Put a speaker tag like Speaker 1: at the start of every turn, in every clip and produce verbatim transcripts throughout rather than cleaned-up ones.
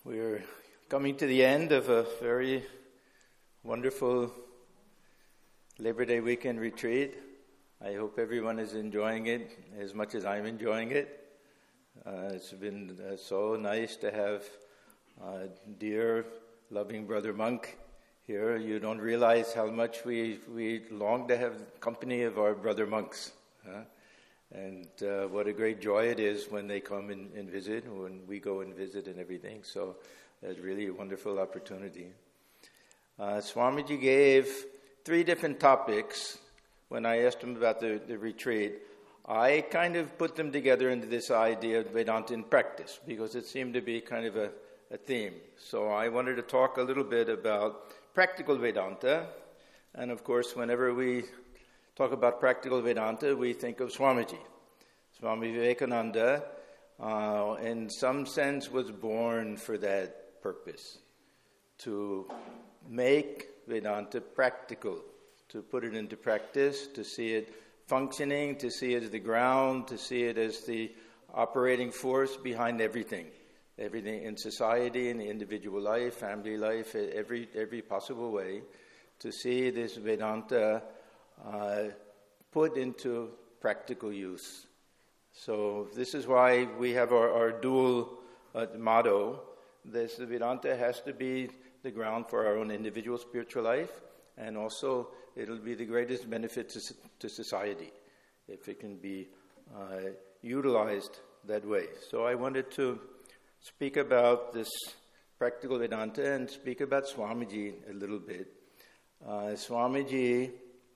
Speaker 1: We're coming to the end of a very wonderful Labor Day weekend retreat. I hope everyone is enjoying it as much as I'm enjoying it. Uh, it's been uh, so nice to have uh, dear, loving Brother Monk here. You don't realize how much we, we long to have the company of our brother monks. Huh? And uh, what a great joy it is when they come and, and visit, when we go and visit and everything. So it's really a wonderful opportunity. Uh, Swamiji gave three different topics when I asked him about the, the retreat. I kind of put them together into this idea of Vedanta in practice because it seemed to be kind of a, a theme. So I wanted to talk a little bit about practical Vedanta. And of course, whenever we talk about practical Vedanta, we think of Swamiji. Swami Vivekananda, uh, in some sense, was born for that purpose, to make Vedanta practical, to put it into practice, to see it functioning, to see it as the ground, to see it as the operating force behind everything, everything in society, in the individual life, family life, every every possible way, to see this Vedanta Uh, put into practical use. So this is why we have our, our dual uh, motto. This Vedanta has to be the ground for our own individual spiritual life, and also it'll be the greatest benefit to, to society if it can be uh, utilized that way. So I wanted to speak about this practical Vedanta and speak about Swamiji a little bit. Uh, Swamiji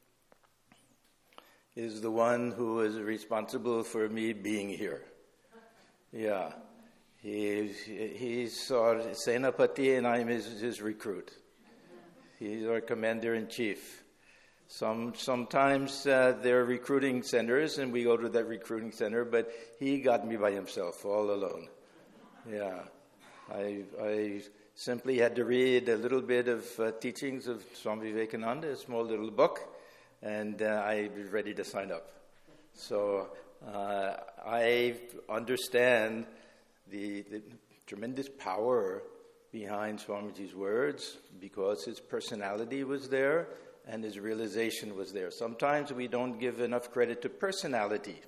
Speaker 1: is the one who is responsible for me being here. Yeah. He, he's our Senapati and I'm his, his recruit. He's our commander-in-chief. Some, sometimes uh, there are recruiting centers and we go to that recruiting center, but he got me by himself, all alone. Yeah. I, I simply had to read a little bit of uh, teachings of Swami Vivekananda, a small little book, and uh, I was ready to sign up. So uh, I understand the, the tremendous power behind Swamiji's words because his personality was there and his realization was there. Sometimes we don't give enough credit to personality.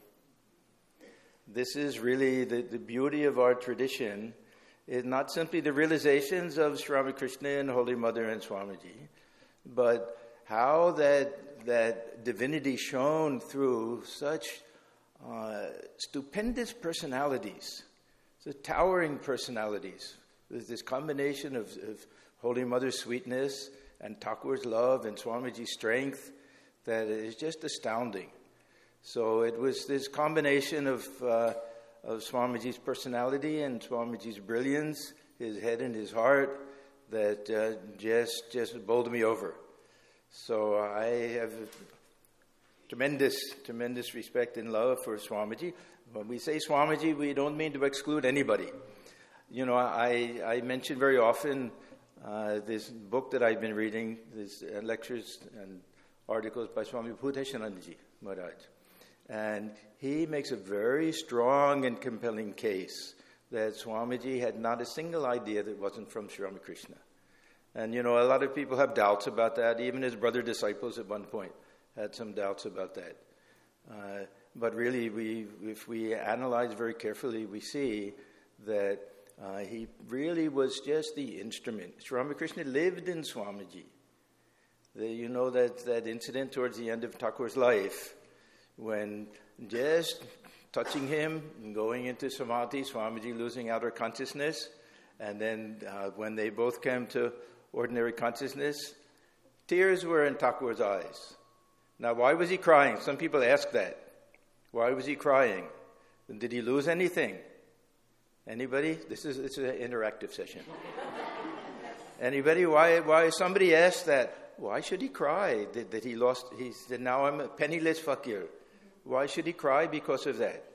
Speaker 1: This is really the, the beauty of our tradition, is not simply the realizations of Sri Ramakrishna and Holy Mother and Swamiji, but how that that divinity shone through such uh, stupendous personalities, the towering personalities. There's this combination of, of Holy Mother's sweetness and Thakur's love and Swamiji's strength that is just astounding. So it was this combination of, uh, of Swamiji's personality and Swamiji's brilliance, his head and his heart, that uh, just, just bowled me over. So I have tremendous, tremendous respect and love for Swamiji. When we say Swamiji, we don't mean to exclude anybody. You know, I, I mention very often uh, this book that I've been reading, these uh, lectures and articles by Swami Bhuteshanandaji Maharaj. And he makes a very strong and compelling case that Swamiji had not a single idea that wasn't from Sri Ramakrishna. And, you know, a lot of people have doubts about that. Even his brother disciples at one point had some doubts about that. Uh, but really, we, if we analyze very carefully, we see that uh, he really was just the instrument. Sri Ramakrishna lived in Swamiji. The, you know that, that incident towards the end of Thakur's life, when just touching him and going into Samadhi, Swamiji losing outer consciousness, and then uh, when they both came to ordinary consciousness, tears were in Thakur's eyes. Now, why was he crying? Some people ask that. Why was he crying? Did he lose anything? Anybody? This is it's an interactive session. Anybody? Why? Why? Somebody asked that. Why should he cry? That, that he lost? He said, "Now I'm a penniless fakir." Why should he cry because of that?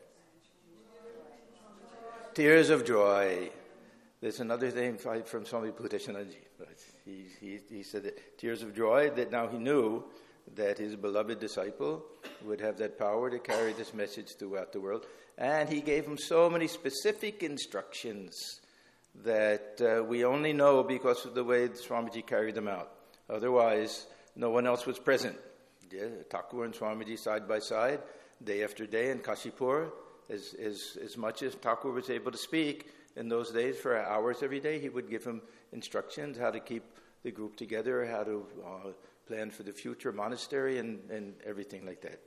Speaker 1: Tears of joy. There's another thing from Swami Bhuteshanandaji. He, he, he said that tears of joy, that now he knew that his beloved disciple would have that power to carry this message throughout the world. And he gave him so many specific instructions that uh, we only know because of the way Swamiji carried them out. Otherwise, no one else was present. Yeah, Thakur and Swamiji side by side, day after day in Kashipur. As, as, as much as Thakur was able to speak in those days for hours every day, he would give him instructions how to keep the group together, how to uh, plan for the future monastery, and, and everything like that.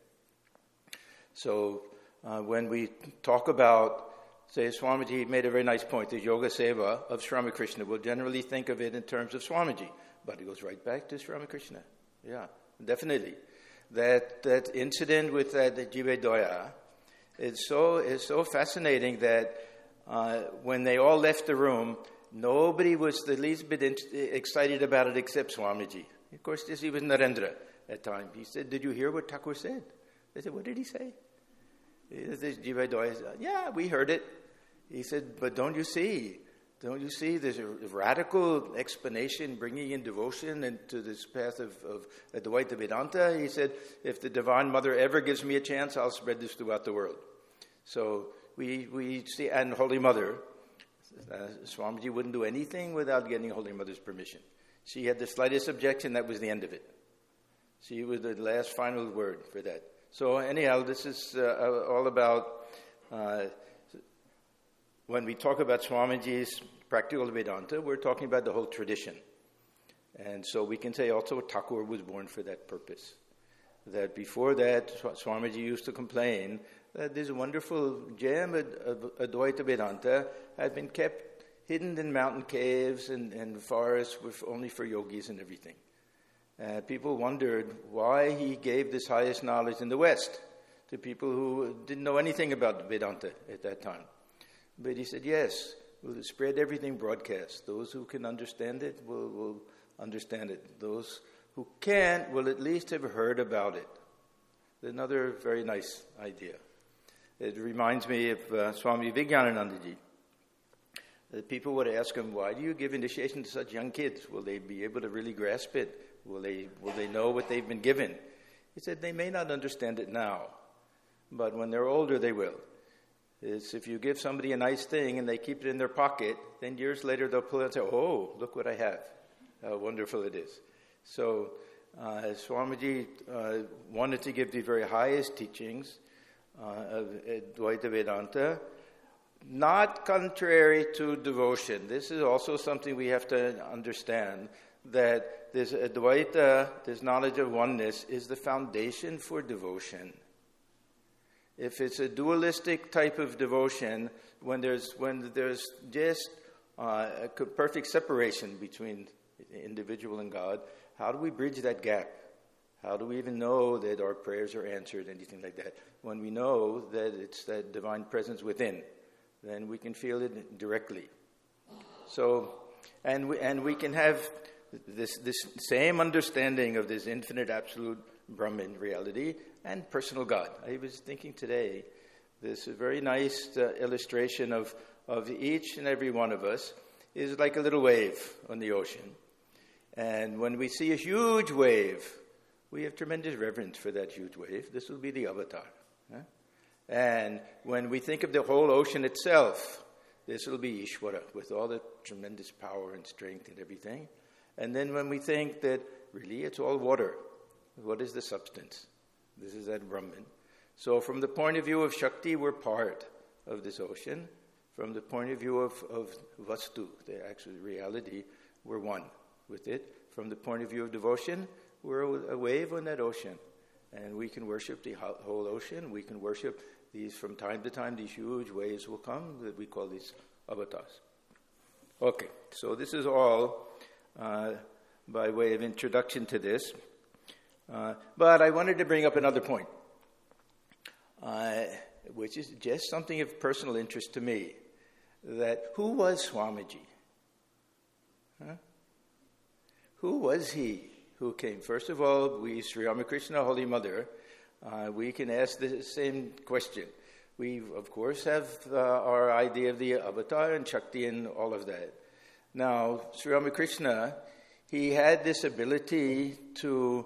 Speaker 1: So uh, when we talk about, say, Swamiji made a very nice point, the Yoga Seva of Sri Ramakrishna, we'll generally think of it in terms of Swamiji, but it goes right back to Sri Ramakrishna. Yeah, definitely. That that incident with that Jivedaya is so is so fascinating that uh, when they all left the room, nobody was the least bit in, excited about it except Swamiji. Of course, this he was Narendra at the time. He said, "Did you hear what Thakur said?" They said, "What did he say?" This Jivedaya said, "Yeah, we heard it." He said, "But don't you see? Don't you see there's a radical explanation bringing in devotion into this path of, of Advaita Vedanta?" He said, "If the Divine Mother ever gives me a chance, I'll spread this throughout the world." So we we see, and Holy Mother, uh, Swamiji wouldn't do anything without getting Holy Mother's permission. She had the slightest objection, that was the end of it. She was the last final word for that. So anyhow, this is uh, all about... Uh, When we talk about Swamiji's practical Vedanta, we're talking about the whole tradition. And so we can say also Thakur was born for that purpose. That before that, Swamiji used to complain that this wonderful gem of Advaita Vedanta had been kept hidden in mountain caves and, and forests with only for yogis and everything. Uh, people wondered why he gave this highest knowledge in the West to people who didn't know anything about Vedanta at that time. But he said, yes, we'll spread everything broadcast. Those who can understand it will, will understand it. Those who can't will at least have heard about it. Another very nice idea. It reminds me of uh, Swami Vijnananandaji. The people would ask him, why do you give initiation to such young kids? Will they be able to really grasp it? Will they, will they know what they've been given? He said, they may not understand it now, but when they're older, they will. Is if you give somebody a nice thing and they keep it in their pocket, then years later they'll pull it and say, oh, look what I have. How wonderful it is. So uh, Swamiji uh, wanted to give the very highest teachings uh, of Advaita Vedanta, not contrary to devotion. This is also something we have to understand, that this Advaita, this knowledge of oneness, is the foundation for devotion. If it's a dualistic type of devotion, when there's when there's just uh, a perfect separation between the individual and God, how do we bridge that gap? How do we even know that our prayers are answered, anything like that? When we know that it's that divine presence within, then we can feel it directly. So, and we, and we can have this this same understanding of this infinite absolute Brahman reality and personal God. I was thinking today, this very nice uh, illustration of, of each and every one of us is like a little wave on the ocean. And when we see a huge wave, we have tremendous reverence for that huge wave. This will be the avatar. Huh? And when we think of the whole ocean itself, this will be Ishvara with all the tremendous power and strength and everything. And then when we think that really it's all water, what is the substance? This is that Brahman. So from the point of view of Shakti, we're part of this ocean. From the point of view of, of Vastu, the actual reality, we're one with it. From the point of view of devotion, we're a wave on that ocean. And we can worship the whole ocean. We can worship these, from time to time, these huge waves will come that we call these avatars. Okay, so this is all uh, by way of introduction to this. Uh, but I wanted to bring up another point, uh, which is just something of personal interest to me. That who was Swamiji? Huh? Who was he who came? First of all, we, Sri Ramakrishna, Holy Mother, uh, we can ask the same question. We, of course, have uh, our idea of the avatar and Shakti and all of that. Now, Sri Ramakrishna, he had this ability to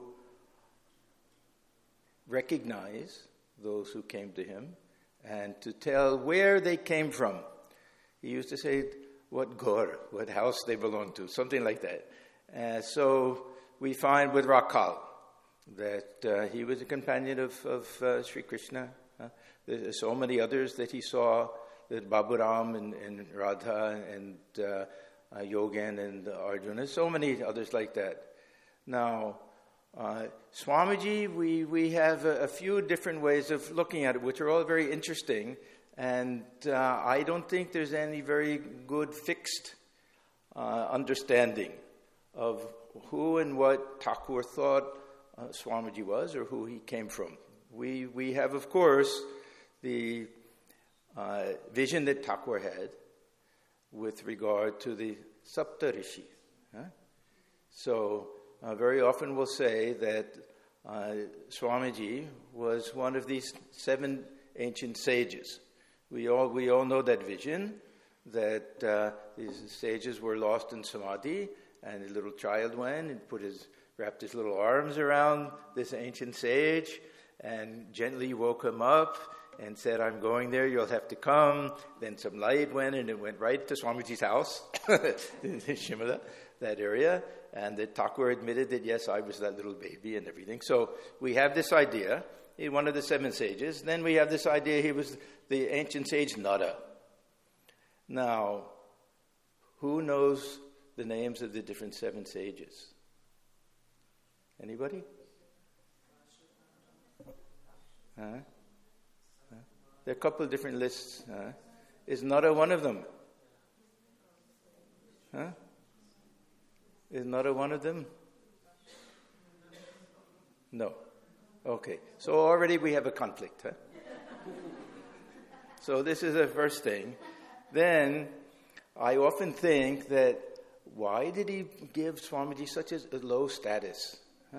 Speaker 1: recognize those who came to him and to tell where they came from. He used to say, what ghor, what house they belong to, something like that. Uh, so we find with Rakal that uh, he was a companion of, of uh, Sri Krishna. Uh, there's so many others that he saw, that Baburam and, and Radha and uh, uh, Yogen and Arjuna, so many others like that. Now, uh, Swamiji, we, we have a, a few different ways of looking at it, which are all very interesting, and uh, I don't think there's any very good fixed uh, understanding of who and what Thakur thought uh, Swamiji was or who he came from. We, we have, of course, the uh, vision that Thakur had with regard to the Saptarishi. Huh? So uh, very often we'll say that uh, Swamiji was one of these seven ancient sages. We all we all know that vision, that uh, these sages were lost in samadhi, and a little child went and put his wrapped his little arms around this ancient sage and gently woke him up and said, "I'm going there, you'll have to come." Then some light went, and it went right to Swamiji's house, in Shimala, that area. And the Thakur admitted that, yes, I was that little baby and everything. So we have this idea, he's one of the seven sages. Then we have this idea he was the ancient sage Nara. Now, who knows the names of the different seven sages? Anybody? Huh? There are a couple of different lists. Huh? Is Nara one of them? Huh? Is Nara one of them? No. Okay. So already we have a conflict. Huh? So this is the first thing. Then I often think that why did he give Swamiji such a, a low status? Huh?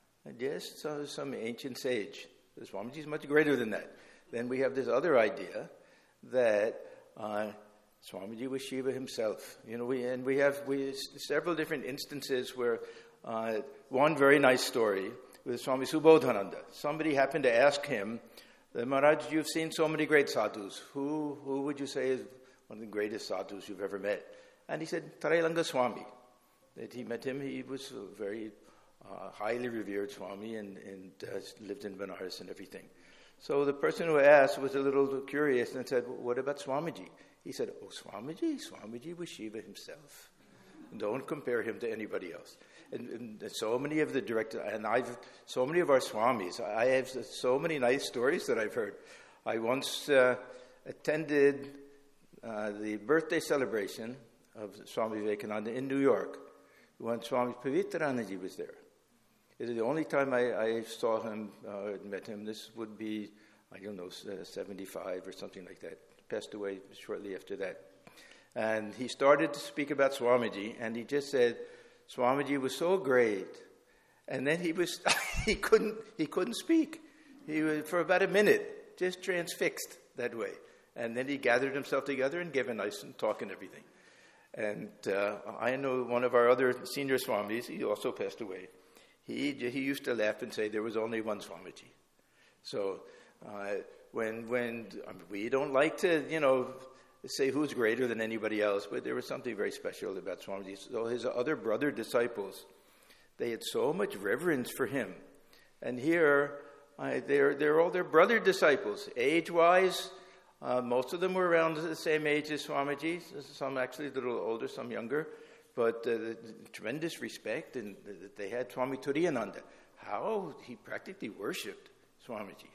Speaker 1: Yes, so some ancient sage. Swamiji is much greater than that. Then we have this other idea that uh, Swamiji was Shiva himself. You know, we and we have we several different instances where uh, one very nice story with Swami Subodhananda. Somebody happened to ask him, "Maharaj, you've seen so many great sadhus. Who who would you say is one of the greatest sadhus you've ever met?" And he said, Trailanga Swami. That he met him, he was a very uh, highly revered Swami and, and uh, lived in Benares and everything. So the person who asked was a little curious and said, "What about Swamiji?" He said, "Oh, Swamiji? Swamiji was Shiva himself. Don't compare him to anybody else." And, and so many of the direct, and I've, so many of our Swamis, I have so many nice stories that I've heard. I once uh, attended uh, the birthday celebration of Swami Vivekananda in New York when Swami Pavitranandaji was there. It is the only time I, I saw him, uh, met him. This would be, I don't know, seventy-five or something like that. Passed away shortly after that. And he started to speak about Swamiji, and he just said, Swamiji was so great. And then he was, he couldn't, he couldn't speak. He was, for about a minute, just transfixed that way. And then he gathered himself together and gave a nice talk and everything. And uh, I know one of our other senior Swamis, he also passed away. He he used to laugh and say there was only one Swamiji. So uh, when when I mean, we don't like to, you know, say who's greater than anybody else, but there was something very special about Swamiji. So his other brother disciples, they had so much reverence for him. And here, uh, they're they're all their brother disciples, age-wise. Uh, most of them were around the same age as Swamiji. Some actually a little older, some younger. But uh, the, the tremendous respect, and the, they had Swami Turiyananda. How he practically worshipped Swamiji.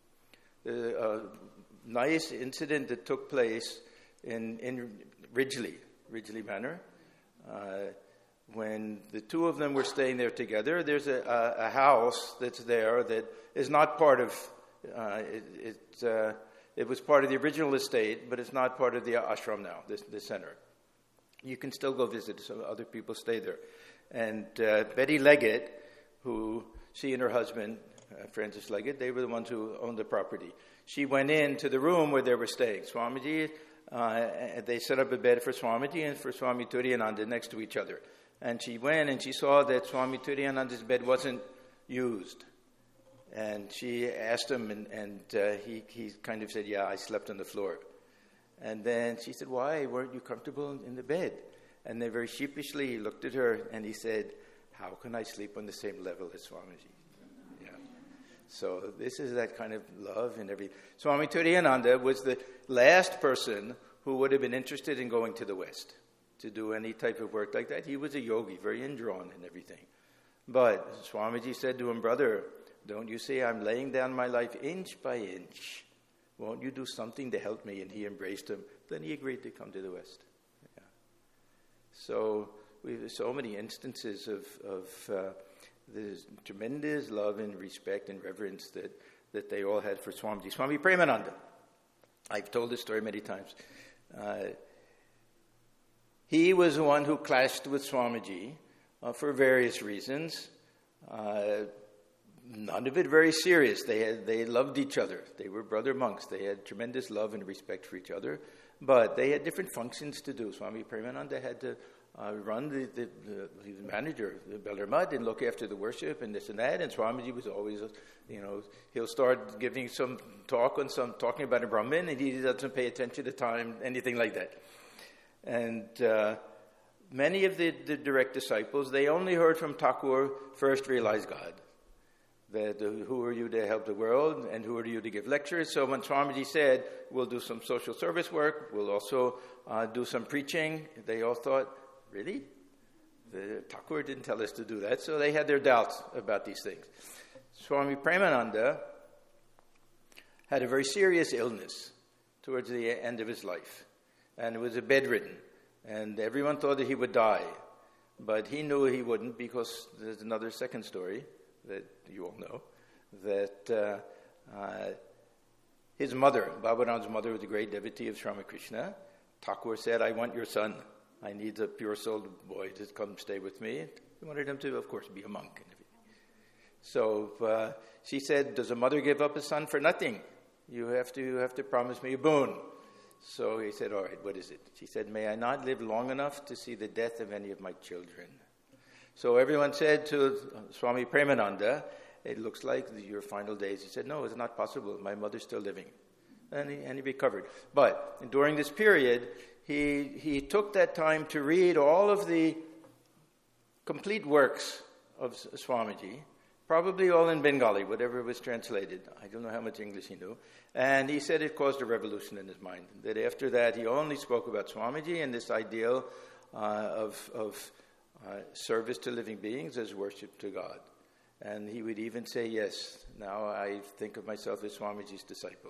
Speaker 1: The uh, nice incident that took place in, in Ridgely, Ridgely Manor, uh, when the two of them were staying there together. There's a, a, a house that's there that is not part of, uh, it, it, uh, it was part of the original estate, but it's not part of the ashram now, the, the center. You can still go visit. Some other people stay there. And uh, Betty Leggett, who she and her husband, uh, Francis Leggett, they were the ones who owned the property. She went into the room where they were staying. Swamiji, uh, they set up a bed for Swamiji and for Swami Turiyananda next to each other. And she went and she saw that Swami Turiyananda's bed wasn't used. And she asked him, and, and uh, he, he kind of said, "Yeah, I slept on the floor." And then she said, why weren't you comfortable in the bed? And then very sheepishly he looked at her and he said, how can I sleep on the same level as Swamiji? Yeah. So this is that kind of love and everything. Swami Turiyananda was the last person who would have been interested in going to the West to do any type of work like that. He was a yogi, very indrawn and everything. But Swamiji said to him, brother, don't you see I'm laying down my life inch by inch? Won't you do something to help me? And he embraced him. Then he agreed to come to the West. Yeah. So we have so many instances of, of uh, this tremendous love and respect and reverence that, that they all had for Swamiji. Swami Premananda. I've told this story many times. Uh, he was the one who clashed with Swamiji uh, for various reasons. Uh, none of it very serious. They had, they loved each other. They were brother monks. They had tremendous love and respect for each other. But they had different functions to do. Swami Premananda had to uh, run the, the, the, the manager, the Belar Mud, and look after the worship and this and that. And Swamiji was always, you know, he'll start giving some talk on some, talking about a Brahmin, and he doesn't pay attention to time, anything like that. And uh, many of the, the direct disciples, they only heard from Thakur first realize God. That uh, who are you to help the world, and who are you to give lectures? So when Swamiji said, we'll do some social service work, we'll also uh, do some preaching, they all thought, really? The Thakur didn't tell us to do that. So they had their doubts about these things. Swami Premananda had a very serious illness towards the end of his life. And it was a bedridden. And everyone thought that he would die. But he knew he wouldn't, because there's another second story that you all know, that uh, uh, his mother, Baburam's mother, was a great devotee of Sri Ramakrishna. Thakur said, I want your son. I need a pure-souled boy to come stay with me. He wanted him to, of course, be a monk and everything. So uh, she said, does a mother give up a son for nothing? You have to, you have to promise me a boon. So he said, all right, what is it? She said, may I not live long enough to see the death of any of my children? So everyone said to Swami Premananda, it looks like your final days. He said, no, it's not possible. My mother's still living. And he, and he recovered. But during this period, he, he took that time to read all of the complete works of Swamiji, probably all in Bengali, whatever was translated. I don't know how much English he knew. And he said it caused a revolution in his mind. That after that, he only spoke about Swamiji and this ideal uh, of, of uh, service to living beings as worship to God. And he would even say, yes, now I think of myself as Swamiji's disciple.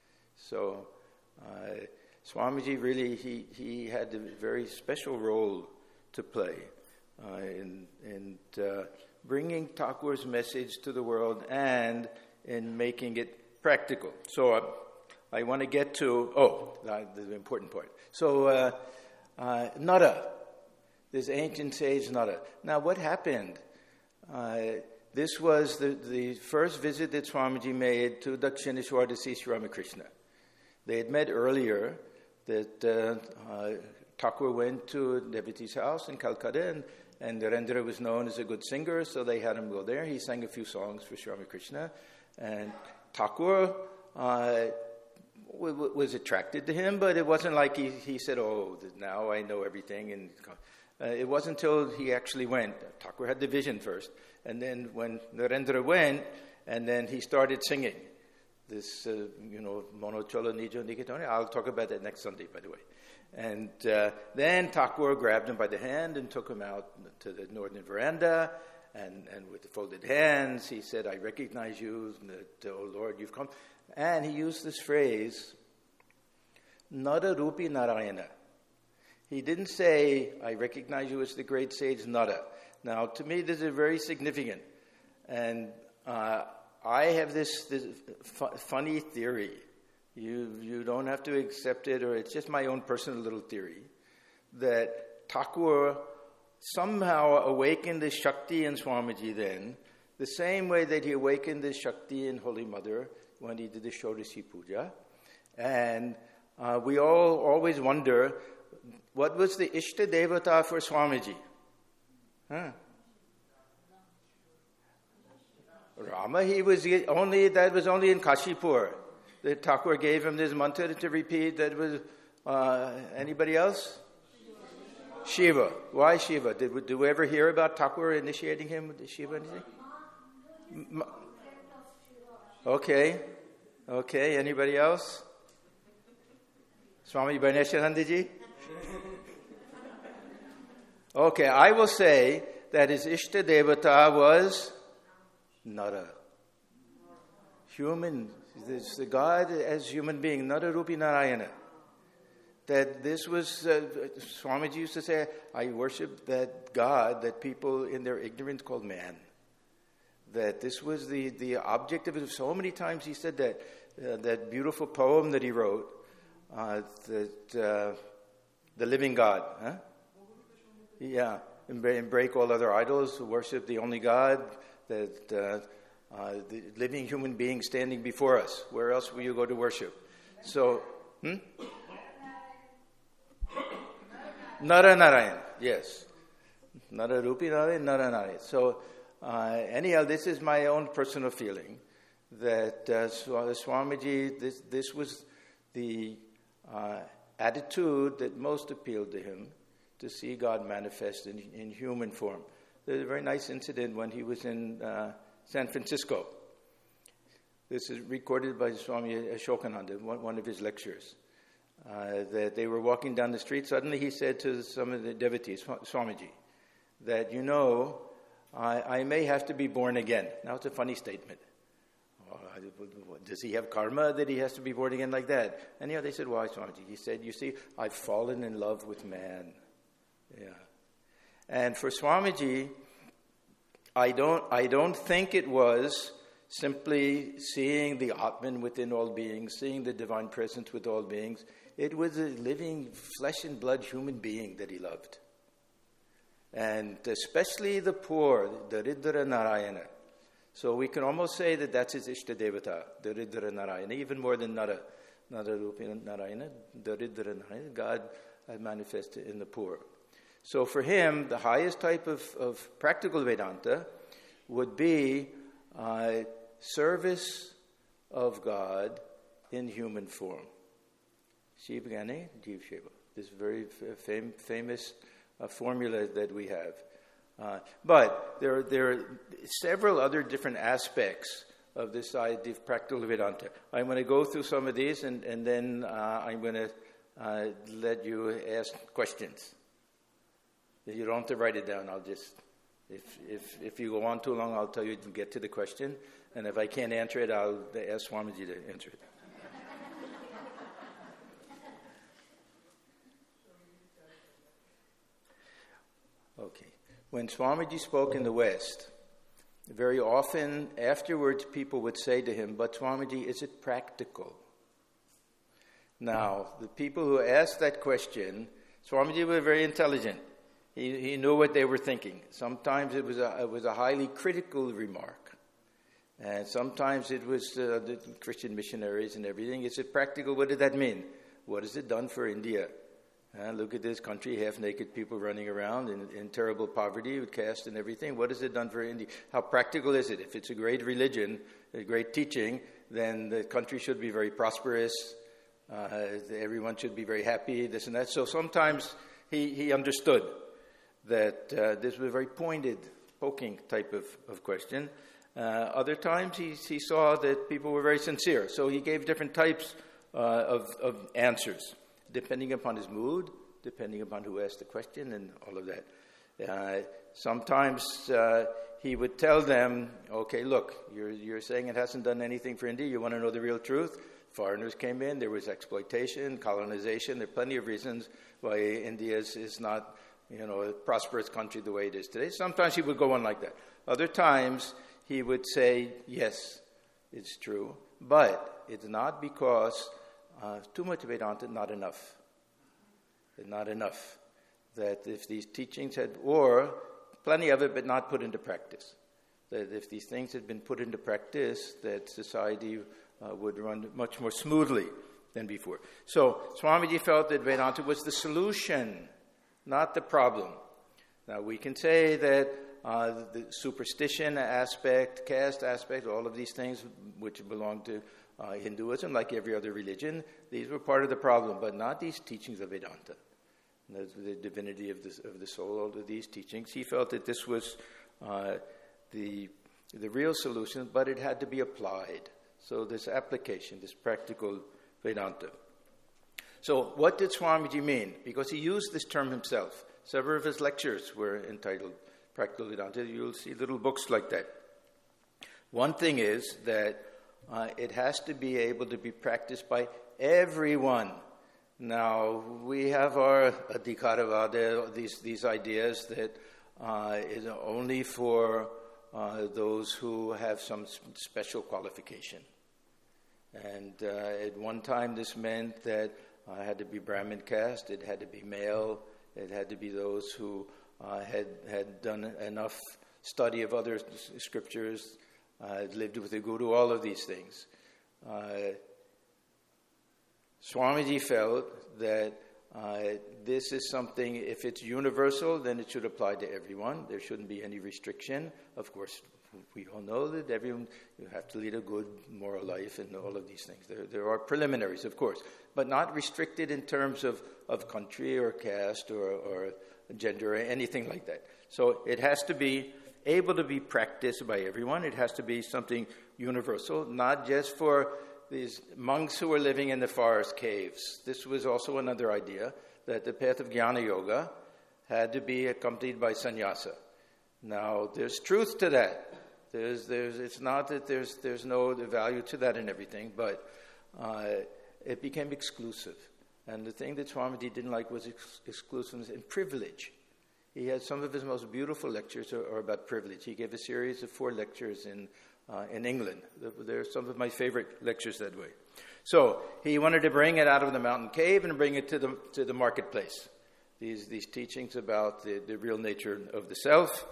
Speaker 1: So uh, Swamiji really, he, he had a very special role to play uh, in, in uh, bringing Thakur's message to the world and in making it practical. So uh, I want to get to, oh, the, the important part. So uh, uh, Nara, this ancient sage Nara. Now what happened? Uh, this was the, the first visit that Swamiji made to Dakshineshwar to see Sri Ramakrishna. They had met earlier that uh, uh, Thakur went to a devotee's house in Calcutta, and, and Narendra was known as a good singer, so they had him go there. He sang a few songs for Sri Ramakrishna, and Thakur uh, w- w- was attracted to him, but it wasn't like he, he said, oh, now I know everything. And uh, it wasn't until he actually went. Thakur had the vision first, and then when Narendra went, and then he started singing. This, uh, you know, Mono Cholo Nijo Nikitone. I'll talk about that next Sunday, by the way. And uh, then Thakur grabbed him by the hand and took him out to the northern veranda. And, and with the folded hands, he said, I recognize you, that, oh Lord, you've come. And he used this phrase, Nara Rupi Narayana. He didn't say, I recognize you as the great sage Nara. Now, to me, this is very significant. And uh, I have this, this fu- funny theory. You you don't have to accept it, or it's just my own personal little theory, that Thakur somehow awakened the Shakti in Swamiji then, the same way that he awakened the Shakti in Holy Mother when he did the Shodashi Puja. And uh, we all always wonder, what was the Ishta Devata for Swamiji? Huh? Rama, he was only, that was only in Kashipur. The Thakur gave him this mantra to repeat that was Uh, anybody else? Shiva. Why Shiva? Did we, did we ever hear about Thakur initiating him with the Shiva? Anything? Ma- okay. Okay. Anybody else? Swami Ganeshanandaji? Okay, I will say that his Ishta Devata was Nara. Human. This, the God as human being, Nara Rupi Narayana. That this was, uh, Swamiji used to say, I worship that God that people in their ignorance called man. That this was the, the object of it. So many times he said that, uh, that beautiful poem that he wrote, uh, that uh, the living God. Huh? Yeah, and break all other idols, worship the only God, that uh, uh, the living human being standing before us. Where else will you go to worship? So, hmm? Nara Narayan, yes. Nara Rupi Narayan, Nara Narayan. So, uh, anyhow, this is my own personal feeling that uh, Swamiji, this, this was the uh, attitude that most appealed to him, to see God manifest in, in human form. There's a very nice incident when he was in uh, San Francisco. This is recorded by Swami Ashokananda, one, one of his lectures. Uh, that they were walking down the street. Suddenly he said to some of the devotees, Swamiji, that, you know, I, I may have to be born again. Now it's a funny statement. Oh, does he have karma that he has to be born again like that? And you know, they said, why, Swamiji? He said, you see, I've fallen in love with man. Yeah. And for Swamiji, I don't, I don't think it was simply seeing the Atman within all beings, seeing the divine presence with all beings. It was a living flesh and blood human being that he loved. And especially the poor, the Daridra Narayana. So we can almost say that that's his Ishta Devata, the Daridra Narayana, even more than Nara, Nara Rupi Narayana, the Daridra Narayana, God manifested in the poor. So for him, the highest type of, of practical Vedanta would be uh, service of God in human form. Shiva Gane, Jiv Shiva. This very fam- famous uh, formula that we have. Uh, but there, there are several other different aspects of this idea of practical Vedanta. I'm going to go through some of these, and, and then uh, I'm going to uh, let you ask questions. You don't have to write it down. I'll just, if if if you go on too long, I'll tell you to get to the question. And if I can't answer it, I'll ask Swamiji to answer it. Okay. When Swamiji spoke in the West, very often afterwards people would say to him, but Swamiji, is it practical? Now, the people who asked that question, Swamiji was very intelligent. He, he knew what they were thinking. Sometimes it was a, it was a highly critical remark. And sometimes it was uh, the Christian missionaries and everything. Is it practical? What did that mean? What has it done for India? Uh, look at this country, half-naked people running around in, in terrible poverty with caste and everything. What has it done for India? How practical is it? If it's a great religion, a great teaching, then the country should be very prosperous. Uh, everyone should be very happy, this and that. So sometimes he, he understood that uh, this was a very pointed, poking type of, of question. Uh, other times he, he saw that people were very sincere. So he gave different types uh, of, of answers, depending upon his mood, depending upon who asked the question, and all of that. Uh, sometimes uh, he would tell them, okay, look, you're, you're saying it hasn't done anything for India. You want to know the real truth? Foreigners came in. There was exploitation, colonization. There are plenty of reasons why India is, is not, you know, a prosperous country the way it is today. Sometimes he would go on like that. Other times he would say, yes, it's true, but it's not because uh, too much Vedanta, not enough. Not enough. That if these teachings had, or plenty of it, but not put into practice. That if these things had been put into practice, that society uh, would run much more smoothly than before. So Swamiji felt that Vedanta was the solution, not the problem. Now we can say that uh, the superstition aspect, caste aspect, all of these things which belong to uh, Hinduism, like every other religion. These were part of the problem, but not these teachings of Vedanta. The, the divinity of the, of the soul, all of these teachings. He felt that this was uh, the, the real solution, but it had to be applied. So this application, this practical Vedanta. So what did Swamiji mean? Because he used this term himself. Several of his lectures were entitled Practical Vedanta. You'll see little books like that. One thing is that uh, it has to be able to be practiced by everyone. Now, we have our Adhikaravada, these, these ideas that uh, is only for uh, those who have some special qualification. And uh, at one time this meant that uh, it had to be Brahmin caste, it had to be male, it had to be those who uh, had, had done enough study of other scriptures, uh, lived with the Guru, all of these things. Uh, Swamiji felt that uh, this is something, if it's universal, then it should apply to everyone. There shouldn't be any restriction. Of course, we all know that everyone, you have to lead a good moral life and all of these things. There, there are preliminaries, of course, but not restricted in terms of, of country or caste or, or gender or anything like that. So it has to be able to be practiced by everyone. It has to be something universal, not just for these monks who were living in the forest caves. This was also another idea, that the path of Jnana Yoga had to be accompanied by sannyasa. Now, there's truth to that. There's, there's, it's not that there's, there's no value to that and everything, but uh, it became exclusive. And the thing that Swamiji didn't like was ex- exclusiveness and privilege. He had some of his most beautiful lectures are, are about privilege. He gave a series of four lectures in uh, in England. They're some of my favorite lectures that way. So he wanted to bring it out of the mountain cave and bring it to the to the marketplace. These these teachings about the, the real nature of the self.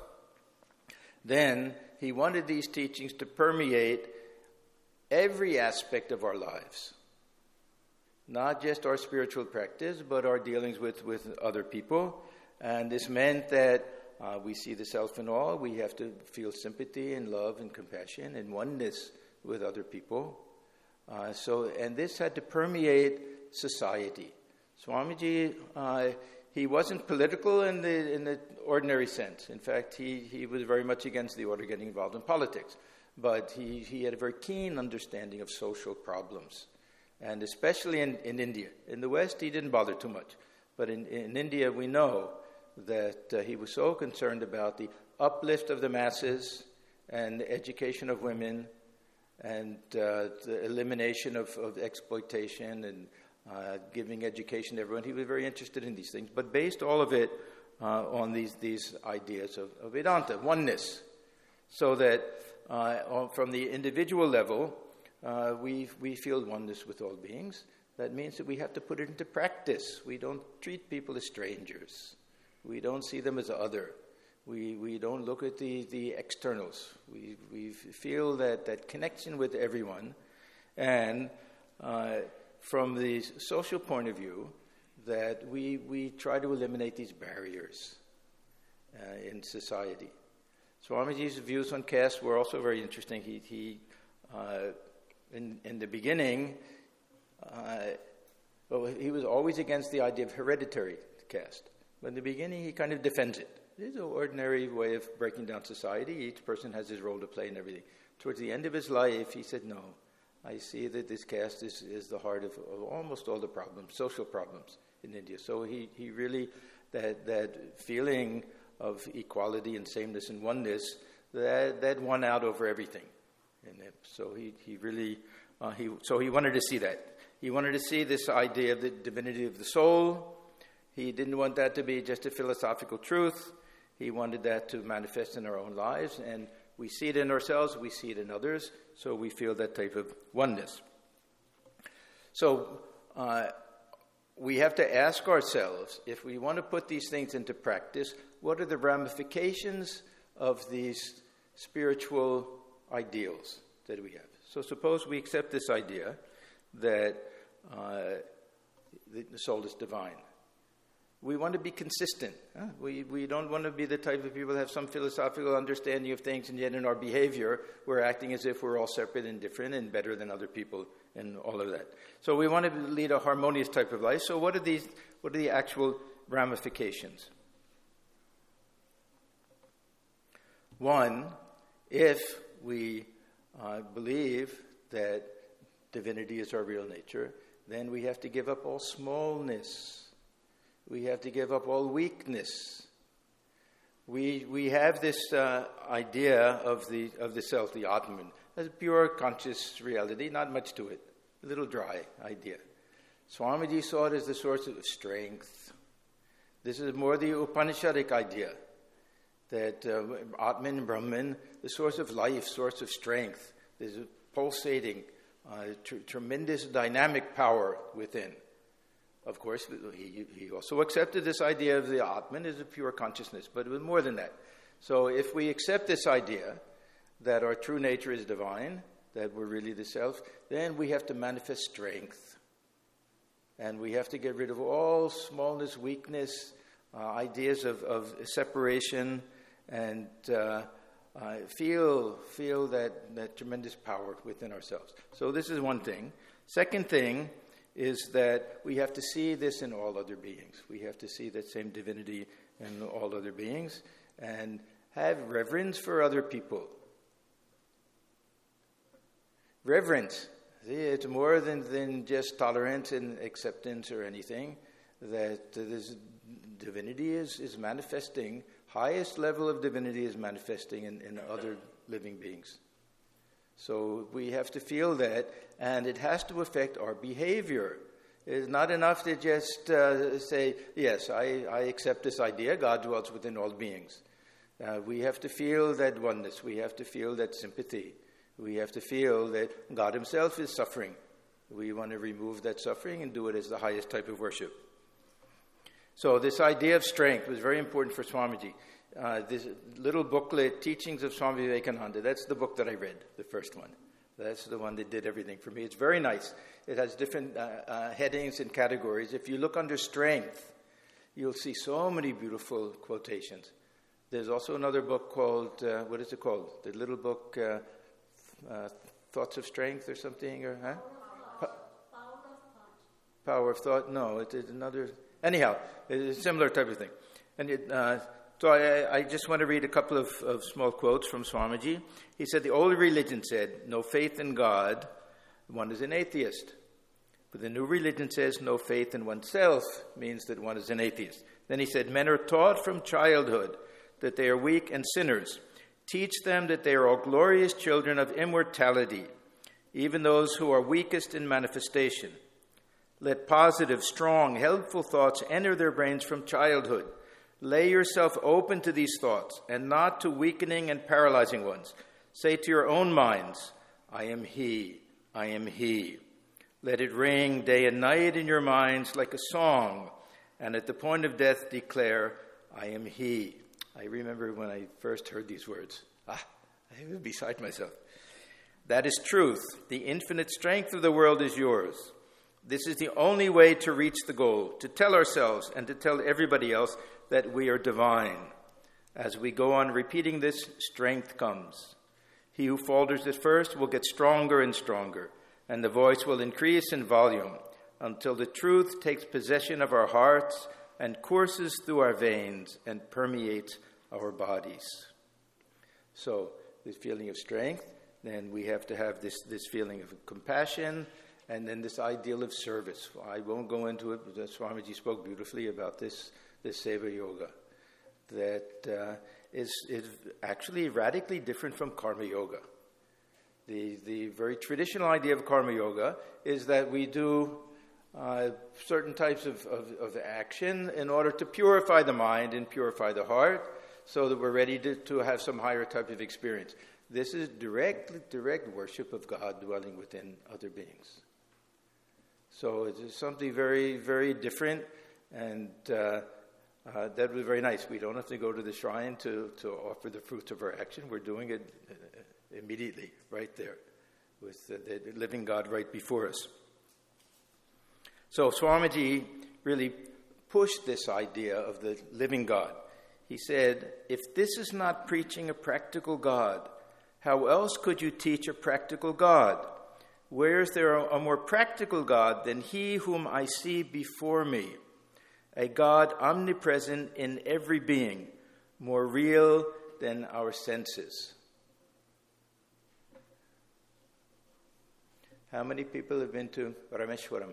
Speaker 1: Then he wanted these teachings to permeate every aspect of our lives. Not just our spiritual practice, but our dealings with, with other people. And this meant that uh, we see the self in all. We have to feel sympathy and love and compassion and oneness with other people. Uh, so, and this had to permeate society. Swamiji, uh, he wasn't political in the in the ordinary sense. In fact, he, he was very much against the order getting involved in politics. But he, he had a very keen understanding of social problems. And especially in, in India. In the West, he didn't bother too much. But in, in India, we know that uh, he was so concerned about the uplift of the masses and the education of women and uh, the elimination of, of exploitation and uh, giving education to everyone. He was very interested in these things, but based all of it uh, on these, these ideas of, of Vedanta, oneness, so that uh, from the individual level, uh, we, we feel oneness with all beings. That means that we have to put it into practice. We don't treat people as strangers. We don't see them as other. We we don't look at the, the externals. We we feel that, that connection with everyone. And uh, from the social point of view, that we, we try to eliminate these barriers uh, in society. Swamiji's views on caste were also very interesting. He, he uh, in, in the beginning, uh, well, he was always against the idea of hereditary caste. But in the beginning, he kind of defends it. It's an ordinary way of breaking down society. Each person has his role to play and everything. Towards the end of his life, he said, no, I see that this caste is, is the heart of, of almost all the problems, social problems in India. So he, he really, that that feeling of equality and sameness and oneness, that, that won out over everything. And so he, he really, uh, he so he wanted to see that. He wanted to see this idea of the divinity of the soul. He didn't want that to be just a philosophical truth. He wanted that to manifest in our own lives, and we see it in ourselves, we see it in others, so we feel that type of oneness. So uh, we have to ask ourselves, if we want to put these things into practice, what are the ramifications of these spiritual ideals that we have? So suppose we accept this idea that uh, the soul is divine. We want to be consistent. Huh? We we don't want to be the type of people that have some philosophical understanding of things, and yet in our behavior, we're acting as if we're all separate and different and better than other people and all of that. So we want to lead a harmonious type of life. So what are these? What are the actual ramifications? One, if we uh, believe that divinity is our real nature, then we have to give up all smallness. We have to give up all weakness. We we have this uh, idea of the of the self, the Atman, as a pure conscious reality, not much to it, a little dry idea. Swamiji saw it as the source of strength. This is more the Upanishadic idea, that uh, Atman, Brahman, the source of life, source of strength. There's a pulsating, uh, tr- tremendous dynamic power within. Of course, he, he also accepted this idea of the Atman as a pure consciousness, but it was more than that. So if we accept this idea that our true nature is divine, that we're really the self, then we have to manifest strength. And we have to get rid of all smallness, weakness, uh, ideas of, of separation, and uh, uh, feel feel that, that tremendous power within ourselves. So this is one thing. Second thing is that we have to see this in all other beings. We have to see that same divinity in all other beings and have reverence for other people. Reverence. See, it's more than, than just tolerance and acceptance or anything. That this divinity is, is manifesting, highest level of divinity is manifesting in, in other living beings. So we have to feel that, and it has to affect our behavior. It's not enough to just uh, say, yes, I, I accept this idea, God dwells within all beings. Uh, we have to feel that oneness. We have to feel that sympathy. We have to feel that God himself is suffering. We want to remove that suffering and do it as the highest type of worship. So this idea of strength was very important for Swamiji. Uh, this little booklet, Teachings of Swami Vivekananda, that's the book that I read, the first one. That's the one that did everything for me. It's very nice. It has different uh, uh, headings and categories. If you look under strength, you'll see so many beautiful quotations. There's also another book called, uh, what is it called? The little book, uh, uh, Thoughts of Strength or something? Or huh? Pa-
Speaker 2: Power of Thought.
Speaker 1: Power of Thought? No, it is another. Anyhow, it's a similar type of thing. And it... Uh, So I, I just want to read a couple of, of small quotes from Swamiji. He said, the old religion said, no faith in God, one is an atheist. But the new religion says, no faith in oneself means that one is an atheist. Then he said, men are taught from childhood that they are weak and sinners. Teach them that they are all glorious children of immortality, even those who are weakest in manifestation. Let positive, strong, helpful thoughts enter their brains from childhood. Lay yourself open to these thoughts and not to weakening and paralyzing ones. Say to your own minds, I am he, I am he. Let it ring day and night in your minds like a song, and at the point of death declare, I am he. I remember when I first heard these words. Ah, I was beside myself. That is truth. The infinite strength of the world is yours. This is the only way to reach the goal, to tell ourselves and to tell everybody else that we are divine. As we go on repeating this, strength comes. He who falters at first will get stronger and stronger, and the voice will increase in volume until the truth takes possession of our hearts and courses through our veins and permeates our bodies. So, this feeling of strength, then we have to have this, this feeling of compassion, and then this ideal of service. I won't go into it, but Swamiji spoke beautifully about this, this Seva Yoga, that uh, is, is actually radically different from Karma Yoga. The, the very traditional idea of Karma Yoga is that we do uh, certain types of, of, of action in order to purify the mind and purify the heart so that we're ready to, to have some higher type of experience. This is direct, direct worship of God dwelling within other beings. So it's something very, very different, and uh, uh, that was very nice. We don't have to go to the shrine to, to offer the fruits of our action. We're doing it immediately, right there, with the, the living God right before us. So Swamiji really pushed this idea of the living God. He said, if this is not preaching a practical God, how else could you teach a practical God? Where is there a more practical God than he whom I see before me? A God omnipresent in every being, more real than our senses. How many people have been to Rameshwaram?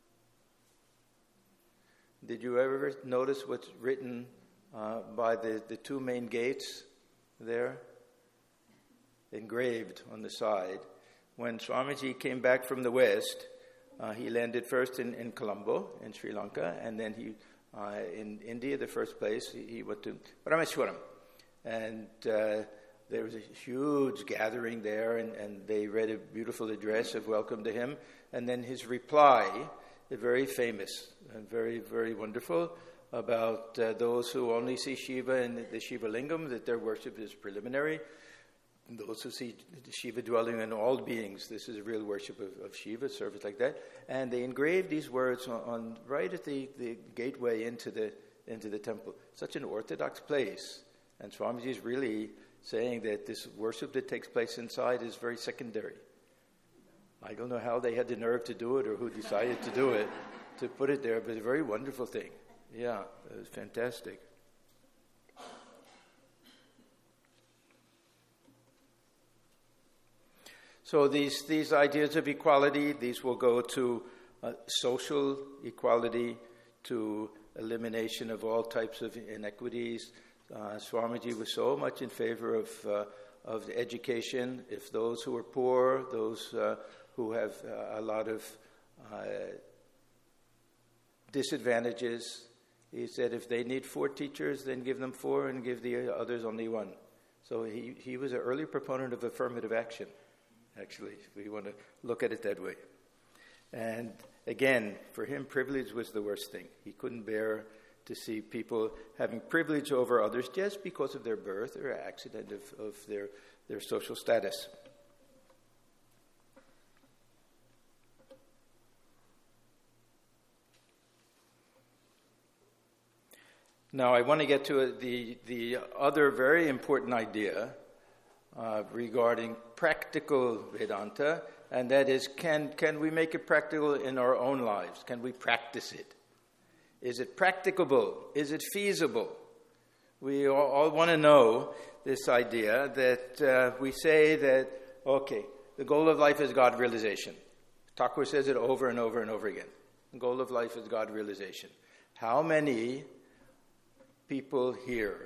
Speaker 1: Did you ever notice what's written uh, by the, the two main gates there? Engraved on the side. When Swamiji came back from the West, uh, he landed first in, in Colombo, in Sri Lanka, and then he, uh, in India, the first place, he, he went to Rameshwaram. And uh, there was a huge gathering there, and, and they read a beautiful address of welcome to him. And then his reply, very famous and very, very wonderful, about uh, those who only see Shiva and the Shiva Lingam, that their worship is preliminary. And those who see Shiva dwelling in all beings, this is a real worship of, of Shiva, service like that. And they engraved these words on, on right at the, the gateway into the into the temple. Such an orthodox place. And Swamiji is really saying that this worship that takes place inside is very secondary. I don't know how they had the nerve to do it or who decided to do it, to put it there, but it's a very wonderful thing. Yeah, it was fantastic. So these, these ideas of equality, these will go to uh, social equality, to elimination of all types of inequities. Uh, Swamiji was so much in favor of uh, of education. If those who are poor, those uh, who have uh, a lot of uh, disadvantages, he said if they need four teachers, then give them four and give the others only one. So he, he was an early proponent of affirmative action, actually, if we want to look at it that way. And again, for him, privilege was the worst thing. He couldn't bear to see people having privilege over others just because of their birth or accident of, of their, their social status. Now, I want to get to a, the, the other very important idea uh, regarding practical Vedanta, and that is, can, can we make it practical in our own lives? Can we practice it? Is it practicable? Is it feasible? We all, all want to know this idea that uh, we say that, okay, the goal of life is God realization. Thakur says it over and over and over again. The goal of life is God realization. How many people here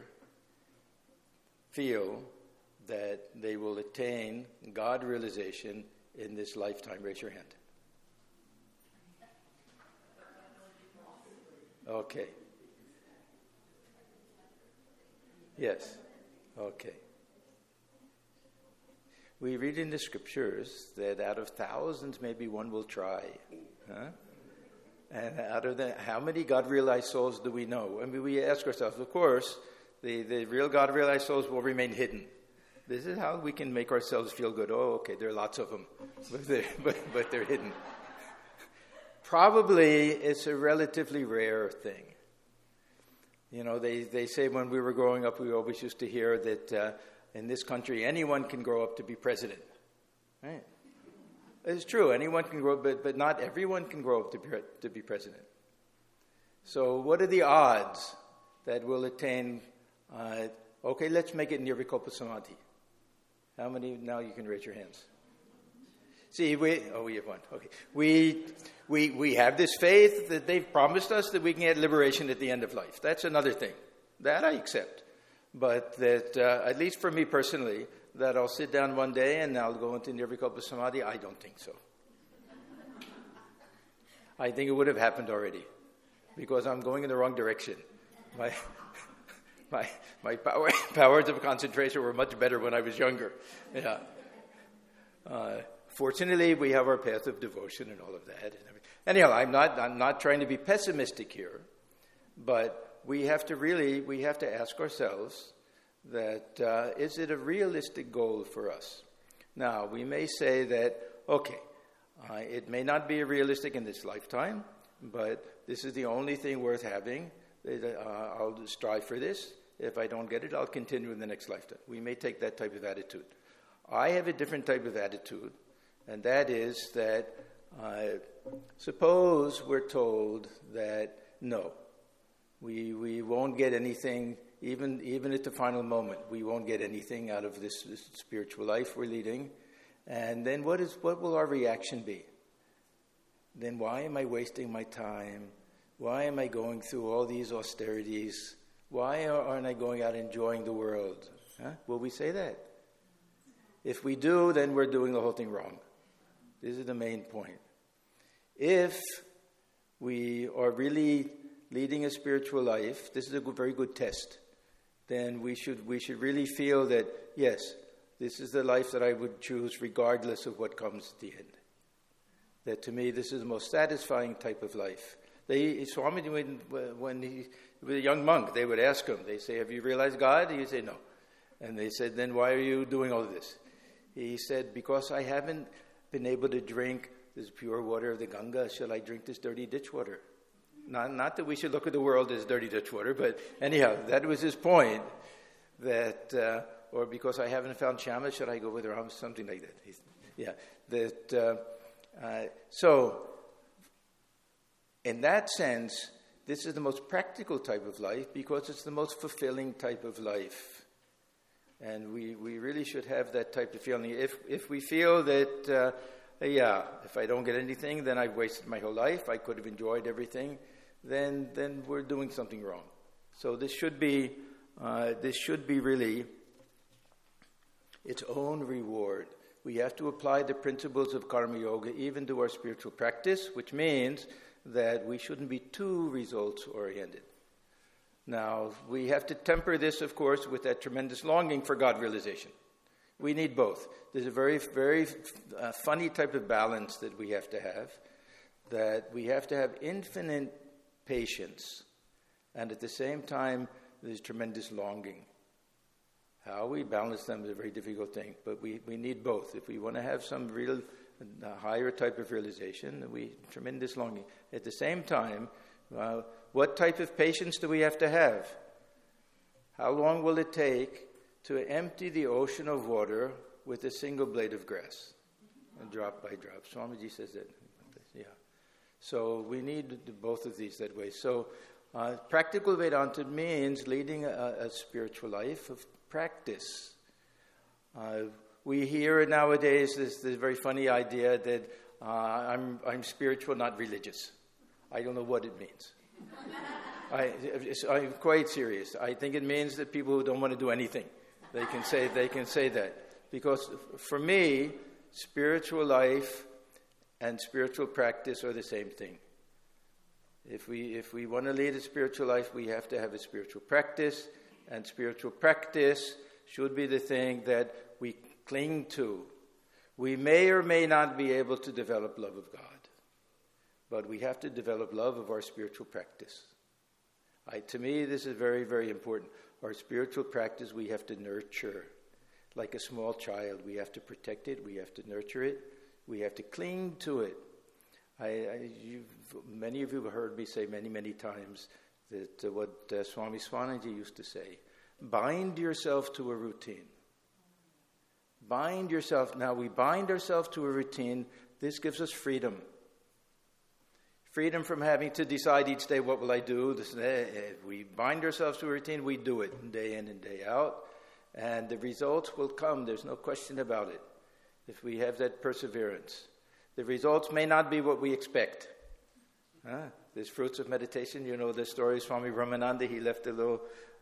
Speaker 1: feel that they will attain God realization in this lifetime? Raise your hand. Okay. Yes. Okay. We read in the scriptures that out of thousands, maybe one will try. Huh? And out of the, how many God-realized souls do we know? I mean, we ask ourselves, of course, the, the real God-realized souls will remain hidden. This is how we can make ourselves feel good. Oh, okay, there are lots of them, but they're, but, but they're hidden. Probably it's a relatively rare thing. You know, they, they say when we were growing up, we always used to hear that uh, in this country, anyone can grow up to be president. Right? It's true, anyone can grow up, but, but not everyone can grow up to be, to be president. So what are the odds that we'll attain, uh, okay, let's make it Nirvikalpa Samadhi. How many, now you can raise your hands. See, we, oh, we have one, okay. We, we, we have this faith that they've promised us that we can get liberation at the end of life. That's another thing. That I accept. But that, uh, at least for me personally, that I'll sit down one day and I'll go into Nirvikalpa Samadhi, I don't think so. I think it would have happened already, because I'm going in the wrong direction. My, my, my power, powers of concentration were much better when I was younger. Yeah. Uh, fortunately, we have our path of devotion and all of that. Anyhow, I'm not, I'm not trying to be pessimistic here, but we have to really, we have to ask ourselves that, uh, is it a realistic goal for us? Now, we may say that, okay, uh, it may not be realistic in this lifetime, but this is the only thing worth having. Uh, I'll strive for this. If I don't get it, I'll continue in the next lifetime. We may take that type of attitude. I have a different type of attitude, and that is that uh, suppose we're told that no, we we won't get anything, even even at the final moment, we won't get anything out of this, this spiritual life we're leading. And then what is what will our reaction be? Then why am I wasting my time? Why am I going through all these austerities? Why aren't I going out enjoying the world? Huh? Will we say that? If we do, then we're doing the whole thing wrong. This is the main point. If we are really leading a spiritual life, this is a good, very good test, then we should we should really feel that, yes, this is the life that I would choose regardless of what comes at the end. That to me, this is the most satisfying type of life. They, Swami, when, when he was a young monk, they would ask him, they say, have you realized God? He would say, no. And they said, then why are you doing all of this? He said, because I haven't been able to drink this pure water of the Ganga, shall I drink this dirty ditch water? Not, not that we should look at the world as dirty ditch water, but anyhow, that was his point, that, uh, or because I haven't found Shama, should I go with Ram? Something like that. He's, yeah, that, uh, uh, so, in that sense, this is the most practical type of life because it's the most fulfilling type of life. And we, we really should have that type of feeling. If if we feel that, uh, yeah, if I don't get anything, then I've wasted my whole life, I could have enjoyed everything, then then we're doing something wrong. So this should be uh, this should be really its own reward. We have to apply the principles of karma yoga even to our spiritual practice, which means that we shouldn't be too results-oriented. Now, we have to temper this, of course, with that tremendous longing for God realization. We need both. There's a very, very uh, funny type of balance that we have to have, that we have to have infinite patience, and at the same time, there's tremendous longing. How we balance them is a very difficult thing, but we, we need both. If we want to have some real uh, higher type of realization, we tremendous longing. At the same time, uh, what type of patience do we have to have? How long will it take to empty the ocean of water with a single blade of grass? And drop by drop. Swamiji says that. Yeah. So we need both of these that way. So uh, practical Vedanta means leading a, a spiritual life of practice. Uh, we hear nowadays this, this very funny idea that uh, I'm, I'm spiritual, not religious. I don't know what it means. I, I'm quite serious. I think it means that people who don't want to do anything, they can say they can say that. Because for me, spiritual life and spiritual practice are the same thing. If we if we want to lead a spiritual life, we have to have a spiritual practice, and spiritual practice should be the thing that we cling to. We may or may not be able to develop love of God, but we have to develop love of our spiritual practice. I, to me, this is very, very important. Our spiritual practice we have to nurture. Like a small child, we have to protect it, we have to nurture it, we have to cling to it. I, I, you've, many of you have heard me say many, many times that uh, what uh, Swami Swananji used to say, bind yourself to a routine. Bind yourself. Now, we bind ourselves to a routine. This gives us freedom. Freedom from having to decide each day, what will I do? This, if we bind ourselves to a routine, we do it day in and day out. And the results will come. There's no question about it. If we have that perseverance. The results may not be what we expect. Huh? There's fruits of meditation. You know the story of Swami Ramananda. He left a little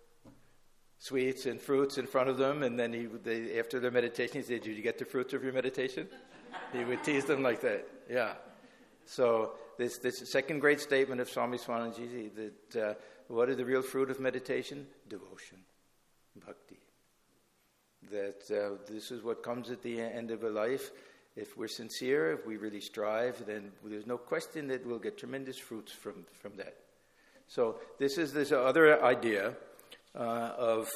Speaker 1: sweets and fruits in front of them. And then he, they, after their meditation, he said, did you get the fruits of your meditation? He would tease them like that. Yeah. So this this second great statement of Swami Swananji, that uh, what is the real fruit of meditation? Devotion, bhakti. That uh, this is what comes at the end of a life. If we're sincere, if we really strive, then there's no question that we'll get tremendous fruits from, from that. So this is this other idea uh, of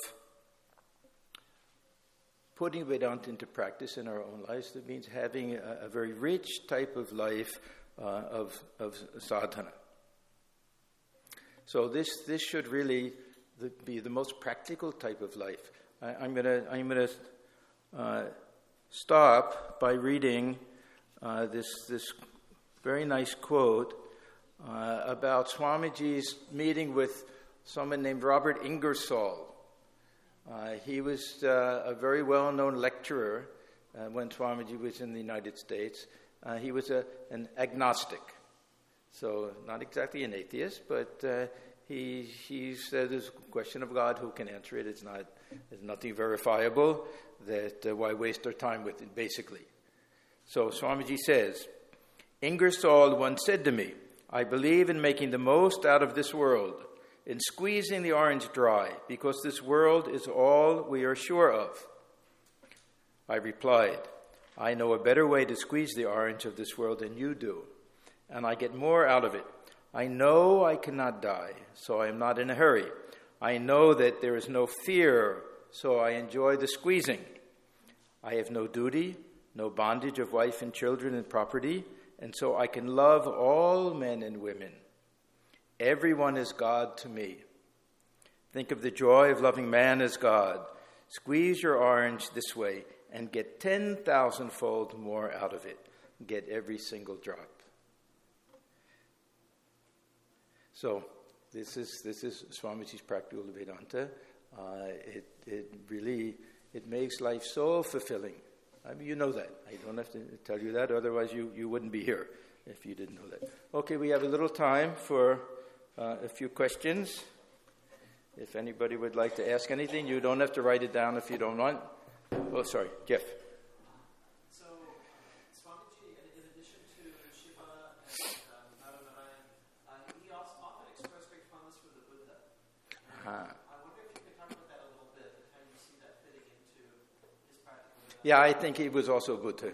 Speaker 1: putting Vedanta into practice in our own lives. That means having a, a very rich type of life uh, of, of sadhana. So this this should really the, be the most practical type of life. I, I'm gonna I'm gonna uh, stop by reading uh, this this very nice quote uh, about Swamiji's meeting with someone named Robert Ingersoll. Uh, he was uh, a very well-known lecturer uh, when Swamiji was in the United States. Uh, he was a, an agnostic. So not exactly an atheist, but uh, he he said there's a question of God. Who can answer it? It's not. There's nothing verifiable. That uh, why waste our time with it? Basically. So Swamiji says, Ingersoll once said to me, "I believe in making the most out of this world, in squeezing the orange dry, because this world is all we are sure of." I replied, "I know a better way to squeeze the orange of this world than you do, and I get more out of it. I know I cannot die, so I am not in a hurry. I know that there is no fear, so I enjoy the squeezing. I have no duty, no bondage of wife and children and property, and so I can love all men and women. Everyone is God to me. Think of the joy of loving man as God. Squeeze your orange this way and get ten thousand fold more out of it. Get every single drop." So this is this is Swamiji's practical Vedanta. Uh, it it really it makes life so fulfilling. I mean, you know that. I don't have to tell you that. Otherwise, you, you wouldn't be here if you didn't know that. Okay, we have a little time for uh, a few questions. If anybody would like to ask anything, you don't have to write it down if you don't want. Oh, sorry, Jeff.
Speaker 3: So, Swamiji, in addition to Shiva and um, Naranarayan, uh, he also often expressed great fondness for the Buddha.
Speaker 1: Uh-huh.
Speaker 3: I wonder if you could talk about that a little bit and how you see that fitting into his practical Vedanta.
Speaker 1: Yeah, I think he was also Buddha.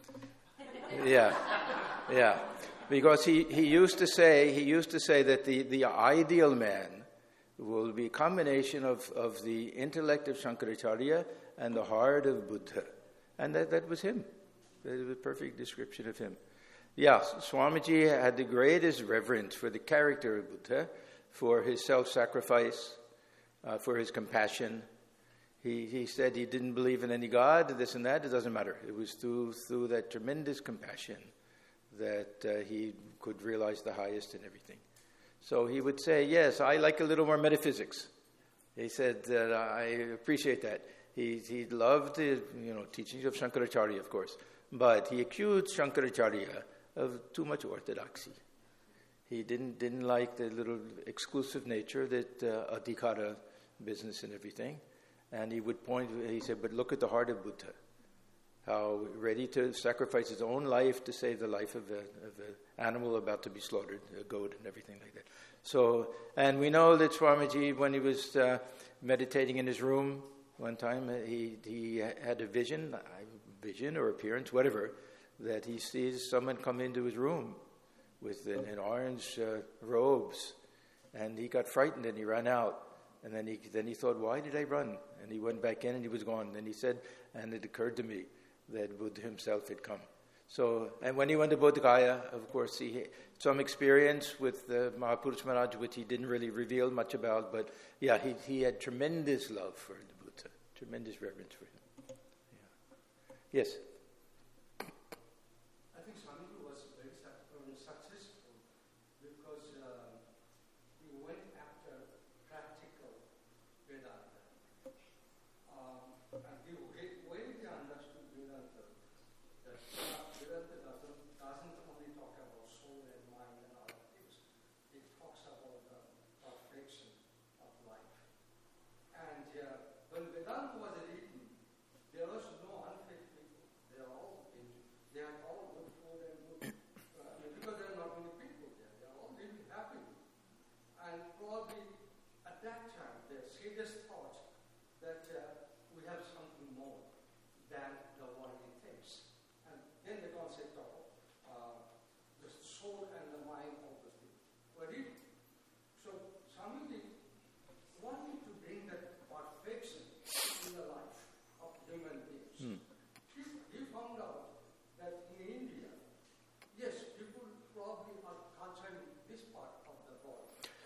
Speaker 1: Yeah, yeah. Because he, he used to say he used to say that the, the ideal man will be a combination of, of the intellect of Shankaracharya and the heart of Buddha. And that, that was him. That was a perfect description of him. Yeah, Swamiji had the greatest reverence for the character of Buddha, for his self-sacrifice, uh, for his compassion. He he said he didn't believe in any God, this and that. It doesn't matter. It was through through that tremendous compassion that uh, he could realize the highest in everything. So he would say, yes, I like a little more metaphysics. He said that I appreciate that. He he loved the you know teachings of Shankaracharya, of course, but he accused Shankaracharya of too much orthodoxy. He didn't didn't like the little exclusive nature that uh, adhikara business and everything. And he would point, he said, but look at the heart of Buddha, how ready to sacrifice his own life to save the life of an animal about to be slaughtered, a goat and everything like that. So, and we know that Swamiji, when he was uh, meditating in his room one time, he he had a vision, vision or appearance, whatever, that he sees someone come into his room with an, an orange uh, robes, and he got frightened and he ran out. And then he then he thought, why did I run? And he went back in and he was gone. Then he said, and it occurred to me that Buddha himself had come. So, and when he went to Bodh Gaya, of course, he had some experience with the Mahapurush Maharaj, which he didn't really reveal much about. But yeah, he he had tremendous love for the Buddha, tremendous reverence for him. Yeah. Yes?
Speaker 4: I think Swamiji was very successful because uh, he went after practical Vedanta. Um, and he way he understood Vedanta, that Vedanta doesn't, doesn't only talk about soul and mind and other things. It talks about the perfection of life. And uh, when Vedanta was written, there was no unfit people.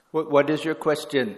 Speaker 1: What, what is your question?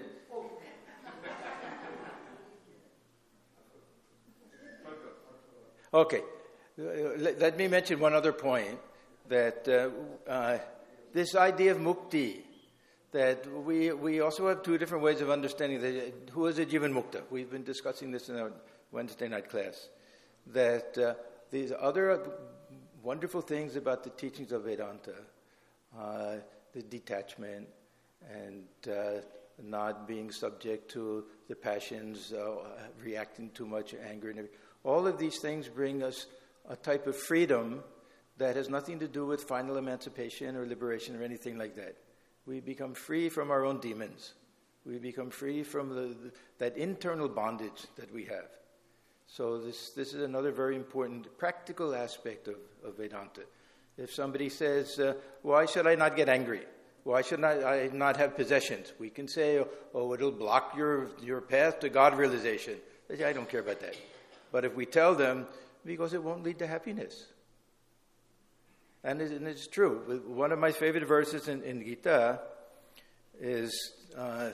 Speaker 1: Okay. Uh, let, let me mention one other point, that uh, uh, this idea of mukti, that we we also have two different ways of understanding that. Who is a Jivan Mukta? We've been discussing this in our Wednesday night class. That uh, these other wonderful things about the teachings of Vedanta, uh, the detachment and uh, not being subject to the passions, uh, reacting too much, anger, and everything. All of these things bring us a type of freedom that has nothing to do with final emancipation or liberation or anything like that. We become free from our own demons. We become free from the, the, that internal bondage that we have. So this this is another very important practical aspect of, of Vedanta. If somebody says, uh, why should I not get angry? Why should I, I not have possessions? We can say, oh, it'll block your, your path to God realization. They say, I don't care about that. But if we tell them, because it won't lead to happiness. And, it, and it's true. One of my favorite verses in, in Gita is, uh,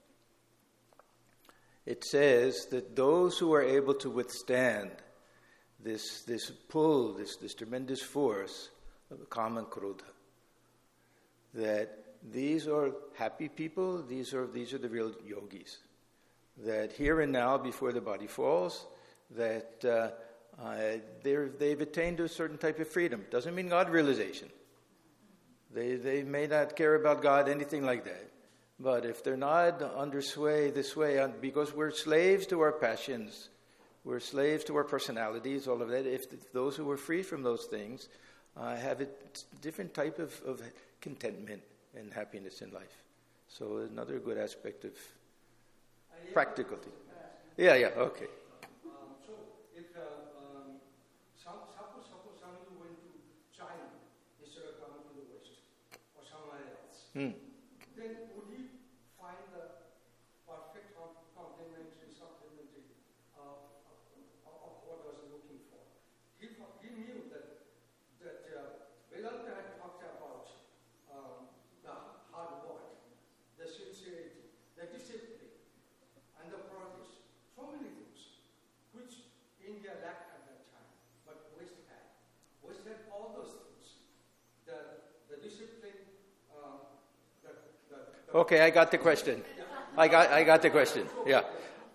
Speaker 1: it says that those who are able to withstand this this pull, this, this tremendous force of Kama and Krodha, that these are happy people, these are these are the real yogis. That here and now, before the body falls, that uh, uh, they're, they've attained a certain type of freedom. Doesn't mean God realization. They they may not care about God, anything like that. But if they're not under sway this way, because we're slaves to our passions, we're slaves to our personalities, all of that, if those who are free from those things uh, have a different type of, of contentment and happiness in life. So another good aspect of practical thing. Yeah, yeah, okay.
Speaker 4: Um, so, if uh, um, some, suppose, suppose somebody went to China instead of coming to the West or somewhere else,
Speaker 1: Hmm.
Speaker 4: then would he find the perfect com- complementary, supplementary uh, of, of what was he looking for? He, he knew that that uh, Vedanta had talked about um, the hard work, the sincerity, the discipline, and the practice. So many things which India lacked at that time, but West had. West had all those things. The the discipline. Uh, the, the, the
Speaker 1: Okay, I got the question. I got I got the question. Yeah. Uh,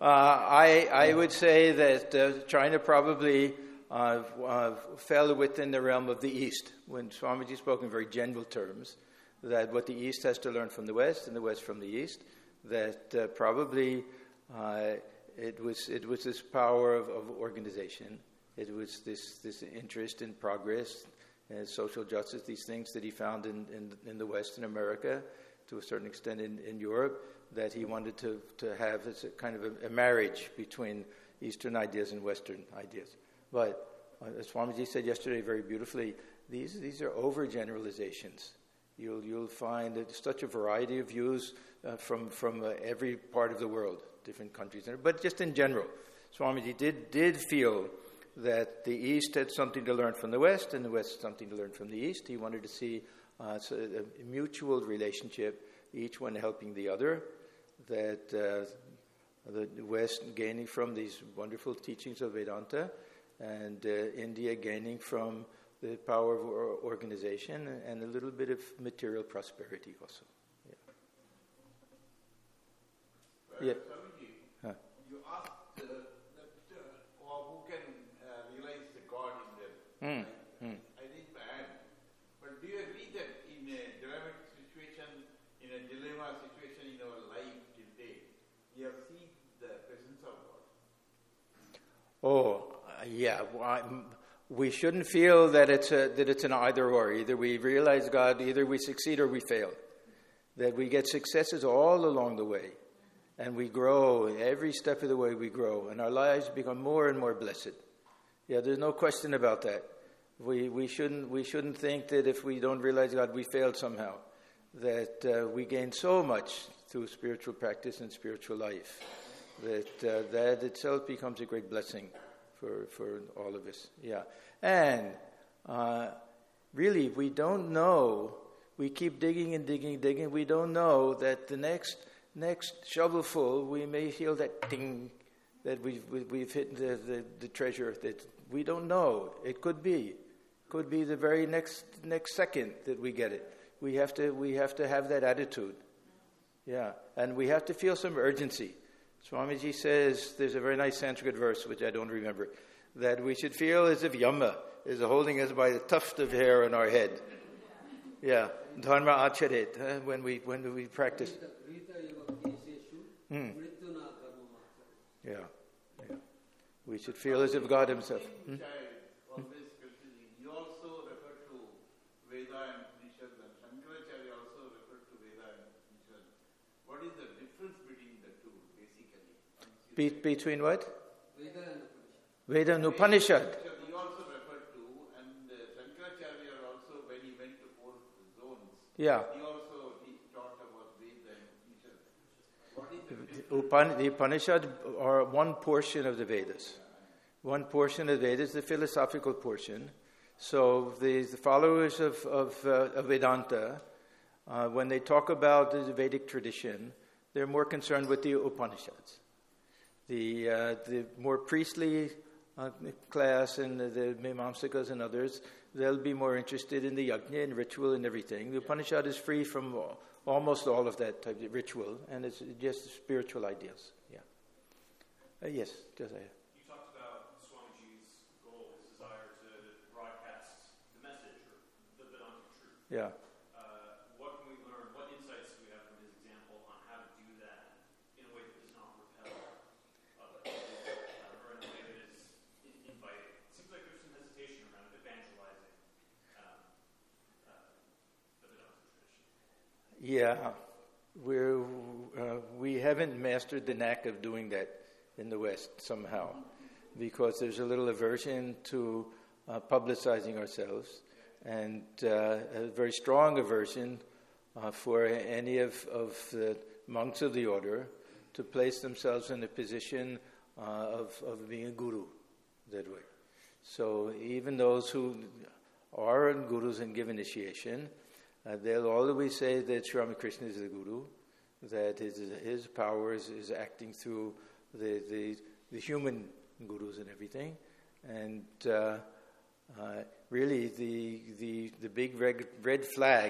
Speaker 1: I I would say that uh, China probably uh, uh, fell within the realm of the East. When Swamiji spoke in very general terms, that what the East has to learn from the West and the West from the East, that uh, probably uh, it was it was this power of, of organization. It was this this interest in progress and social justice, these things that he found in, in, in the West in America, to a certain extent in, in Europe, that he wanted to, to have as a kind of a, a marriage between Eastern ideas and Western ideas. But uh, as Swamiji said yesterday very beautifully, these these are overgeneralizations. You'll you'll find that such a variety of views uh, from from uh, every part of the world, different countries, but just in general, Swamiji did did feel that the East had something to learn from the West, and the West something to learn from the East. He wanted to see uh, so a mutual relationship, each one helping the other, that uh, the West gaining from these wonderful teachings of Vedanta, and uh, India gaining from the power of or- organization and a little bit of material prosperity also. Yeah.
Speaker 5: Well,
Speaker 1: Yeah.
Speaker 5: Swamiji,
Speaker 1: Huh.
Speaker 5: you asked uh, that, uh, or who can uh, realize the God in them.
Speaker 1: Mm,
Speaker 5: I,
Speaker 1: mm.
Speaker 5: I think man. But do you agree that in a dramatic situation, in a dilemma situation in our life till date, we have seen the presence of God?
Speaker 1: Oh, uh, yeah. Well, I'm- we shouldn't feel that it's a, that it's an either or. Either we realize God, either we succeed or we fail. That we get successes all along the way, and we grow every step of the way. We grow, and our lives become more and more blessed. Yeah, there's no question about that. We we shouldn't we shouldn't think that if we don't realize God, we failed somehow. That uh, we gain so much through spiritual practice and spiritual life, that uh, that itself becomes a great blessing for, for all of us. Yeah. And uh, really, we don't know we keep digging and digging, digging. We don't know that the next next shovelful, we may feel that ding, that we've we've hit the, the, the treasure. That we don't know. It could be, could be the very next next second that we get it. We have to we have to have that attitude, yeah, and we have to feel some urgency. Swamiji says there's a very nice Sanskrit verse which I don't remember, that we should feel as if Yama is holding us by the tuft of hair on our head. Yeah, dharma acharet, uh, when we when we practice. Hmm. Yeah, yeah. We should feel as if God Himself. Hmm?
Speaker 5: Always confusing. You also refer to Veda and Upanishad, and Shankaracharya also referred to Veda and Upanishad. What is the difference between the two, basically?
Speaker 1: Be- between what?
Speaker 4: Veda and Upanishad.
Speaker 1: Veda and Upanishad.
Speaker 5: He also referred to, and uh, Shankaracharya also, when he went to four zones,
Speaker 1: Yeah.
Speaker 5: he also he taught about Veda and Upanishad. What is the difference?
Speaker 1: Upan- the Upanishad are one portion of the Vedas. One portion of the Vedas, the philosophical portion. So the, the followers of, of, uh, of Vedanta, uh, when they talk about the Vedic tradition, they're more concerned with the Upanishads. The, uh, the more priestly uh, class and the, the Mimamsakas and others, they'll be more interested in the yajna and ritual and everything. The Upanishad is free from all, almost all of that type of ritual, and it's just spiritual ideas. Yeah. Uh, yes, Josiah.
Speaker 6: You talked about Swamiji's goal, his desire to broadcast the message or the Vedantic truth.
Speaker 1: Yeah.
Speaker 6: Uh, what can we learn? What insights do we have from his example on how to do that in a way that does not repel others, uh, or in a way that is in- inviting? It seems like there's some hesitation around evangelizing um, uh, the Vedantic tradition.
Speaker 1: Yeah, we're, uh, we haven't mastered the knack of doing that in the West somehow, because there's a little aversion to uh, publicizing ourselves, and uh, a very strong aversion uh, for any of, of the monks of the order to place themselves in a position uh, of, of being a guru that way. So even those who are gurus and give initiation, Uh, they'll always say that Sri Ramakrishna is the guru, that his, his power is, is acting through the, the, the human gurus and everything. And uh, uh, really the, the, the big red, red flag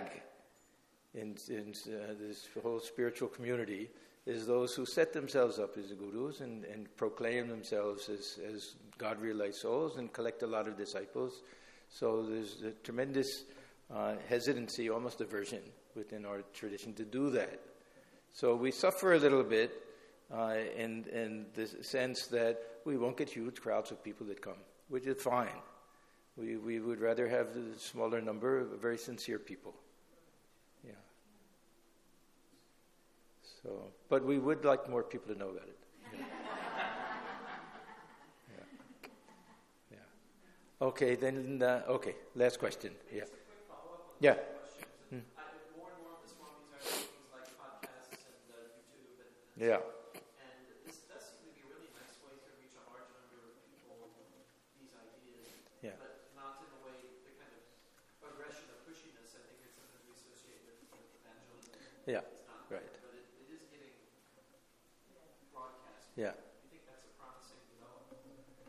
Speaker 1: in, in uh, this whole spiritual community is those who set themselves up as the gurus and, and proclaim themselves as, as God-realized souls and collect a lot of disciples. So there's a tremendous Uh, hesitancy, almost aversion within our tradition to do that. So we suffer a little bit uh, in, in the sense that we won't get huge crowds of people that come, which is fine. We we would rather have the smaller number of very sincere people. Yeah. So, but we would like more people to know about it. Yeah. Yeah. Yeah. Okay, then. Uh, okay, last question. Yeah. Yeah.
Speaker 3: Hmm. I, more and more of the Swamis are doing things like podcasts and uh, YouTube and, and
Speaker 1: Yeah.
Speaker 3: stuff. And this does seem to be a really nice way to reach a large number of people with these ideas.
Speaker 1: Yeah.
Speaker 3: But not in a way, the kind of aggression or pushiness I think it's something we associate with, with evangelism.
Speaker 1: Yeah.
Speaker 3: It's not
Speaker 1: Right.
Speaker 3: there, but it, it is getting broadcast.
Speaker 1: Yeah.
Speaker 3: I think that's a promising development.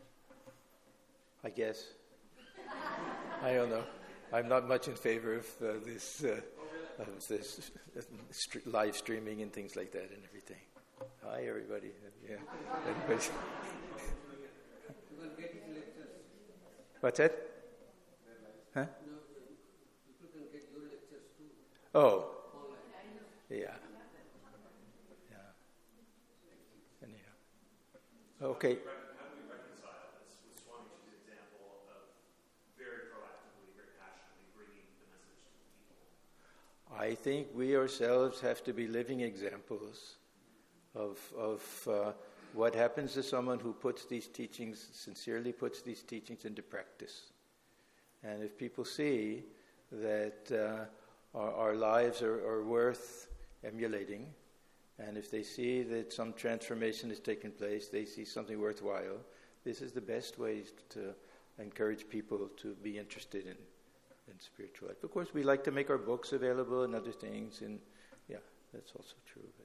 Speaker 1: I guess. I don't know. I'm not much in favor of uh, this, uh, of this uh, st- live streaming and things like that and everything. Hi, everybody. Yeah. Everybody's-
Speaker 4: You can get his lectures.
Speaker 1: What's that? Huh?
Speaker 4: No, people can get your lectures too
Speaker 1: Oh,
Speaker 4: online.
Speaker 1: yeah. Yeah. Anyhow. Okay.
Speaker 6: How do we reconcile this with Swamiji's example of very proactively, very passionately bringing the message to the people?
Speaker 1: I think we ourselves have to be living examples of of uh, what happens to someone who puts these teachings, sincerely puts these teachings into practice. And if people see that uh, our, our lives are, are worth emulating, and if they see that some transformation has taken place, they see something worthwhile, this is the best way to encourage people to be interested in and spiritual life. Of course, we like to make our books available and other things, and yeah, that's also true. But,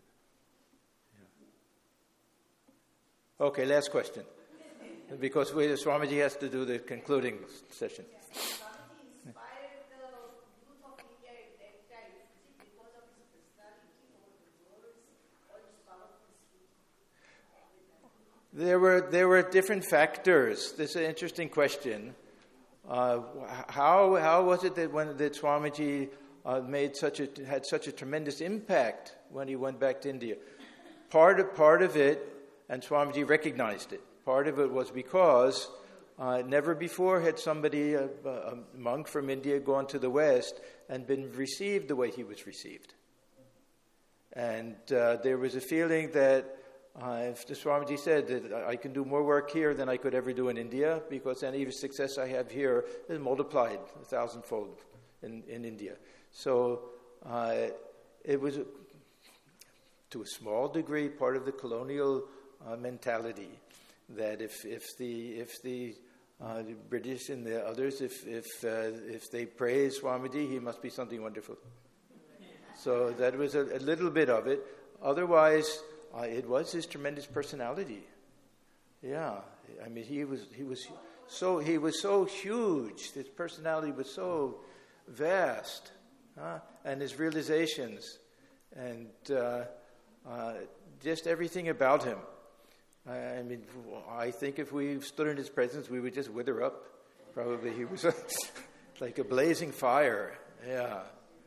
Speaker 1: yeah. Okay, last question. Because we, Swamiji has to do the concluding session.
Speaker 2: Swamiji inspired the youth of India at that time. Is it because of his personality or the words or his powerful speech?
Speaker 1: There were there were different factors. This is an interesting question. Uh, how how was it that when that Swamiji uh, made such a had such a tremendous impact when he went back to India? Part of part of it, and Swamiji recognized it. Part of it was because uh, never before had somebody, a, a monk from India, gone to the West and been received the way he was received. And uh, there was a feeling that, uh, if the Swamiji said that I can do more work here than I could ever do in India, because any success I have here is multiplied a thousandfold in, in India. So uh, it was, to a small degree, part of the colonial uh, mentality. That if if the if the, uh, the British and the others if if uh, if they praise Swamiji, he must be something wonderful. So that was a, a little bit of it. Otherwise, uh, it was his tremendous personality. Yeah, I mean he was he was so he was so huge. His personality was so vast, huh? And his realizations, and uh, uh, just everything about him. I mean, I think if we stood in his presence, we would just wither up. Probably he was a, like a blazing fire. Yeah.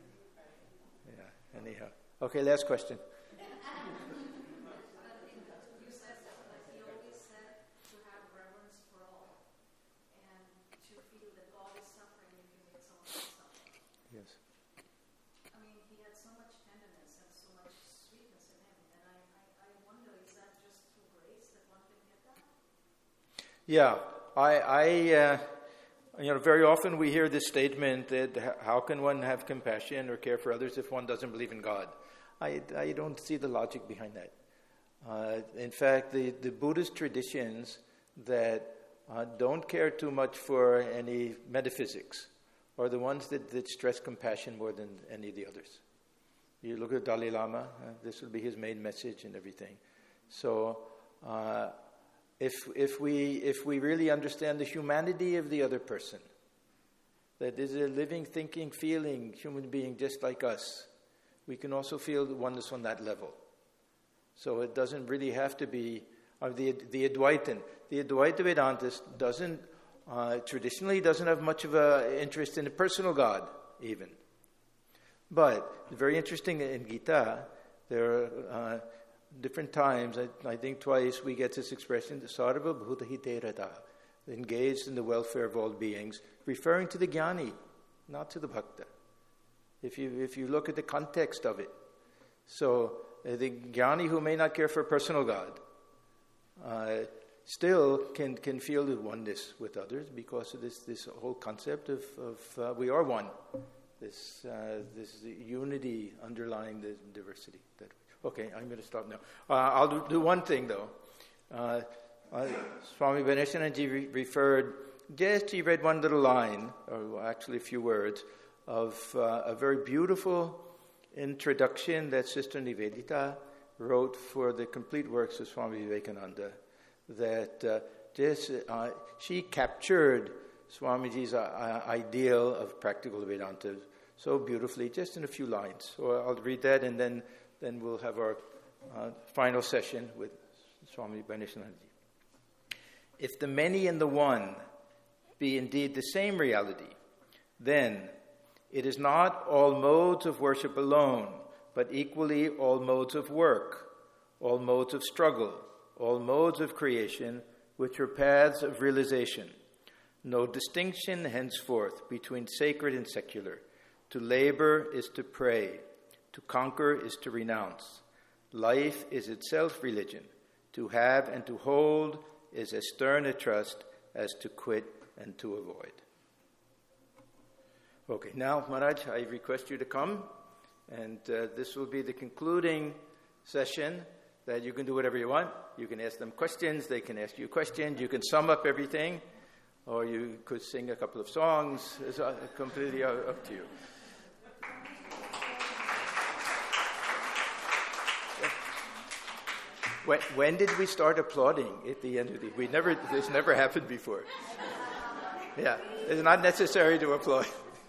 Speaker 1: Yeah. Anyhow. Okay, last question.
Speaker 2: You said that he always said to have reverence for all and to feel that God is suffering if you make someone else suffer.
Speaker 1: Yes.
Speaker 2: I mean, he had so much tenderness and so much sweetness in him, and I, I, I wonder, is that just through grace that one can get that?
Speaker 1: Yeah, I, I uh, you know, very often we hear this statement that how can one have compassion or care for others if one doesn't believe in God? I, I don't see the logic behind that. Uh, in fact, the, the Buddhist traditions that uh, don't care too much for any metaphysics are the ones that, that stress compassion more than any of the others. You look at Dalai Lama, uh, this will be his main message and everything. So, uh, If if we if we really understand the humanity of the other person, that is a living, thinking, feeling human being just like us, we can also feel the oneness on that level. So it doesn't really have to be uh, the the Advaitin. The Advaita Vedanta doesn't uh, traditionally doesn't have much of an interest in a personal God even. But very interesting in Gita, there are uh, different times, I, I think twice, we get this expression, Sarva Bhuta Hite Rata, engaged in the welfare of all beings, referring to the Jnani, not to the Bhakta. If you if you look at the context of it. So, uh, the Jnani who may not care for a personal God, uh, still can, can feel the oneness with others because of this, this whole concept of, of uh, we are one. This, uh, this unity underlying the diversity. That Okay, I'm going to stop now. Uh, I'll do, do one thing, though. Uh, uh, Swami Ganeshananji re- referred, just he read one little line, or actually a few words, of uh, a very beautiful introduction that Sister Nivedita wrote for the complete works of Swami Vivekananda. That uh, just, uh, she captured Swamiji's uh, ideal of practical Vedanta so beautifully, just in a few lines. So I'll read that, and then Then we'll have our uh, final session with Swami Ganeshananji. If the many and the one be indeed the same reality, then it is not all modes of worship alone, but equally all modes of work, all modes of struggle, all modes of creation, which are paths of realization. No distinction henceforth between sacred and secular. To labor is to pray. To conquer is to renounce. Life is itself religion. To have and to hold is as stern a trust as to quit and to avoid. Okay, now, Maharaj, I request you to come, and uh, this will be the concluding session that you can do whatever you want. You can ask them questions, they can ask you questions, you can sum up everything. or you could sing a couple of songs. It's uh, completely up to you. When, when did we start applauding at the end of the? We never. This never happened before. Yeah, it's not necessary to applaud.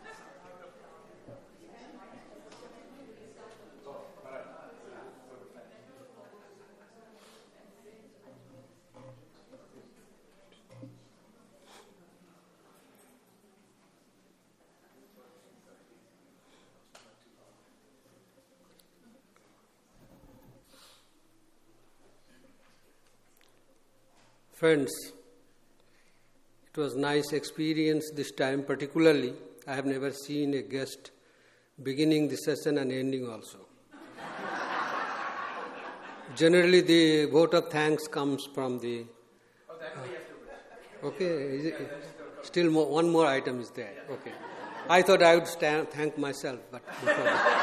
Speaker 7: Friends, it was nice experience this time particularly. I have never seen a guest beginning the session and ending also. Generally the vote of thanks comes from the...
Speaker 3: Oh, that will be afterwards.
Speaker 7: Okay, is it, still more, one more item is there. Okay. I thought I would stand, thank myself, but before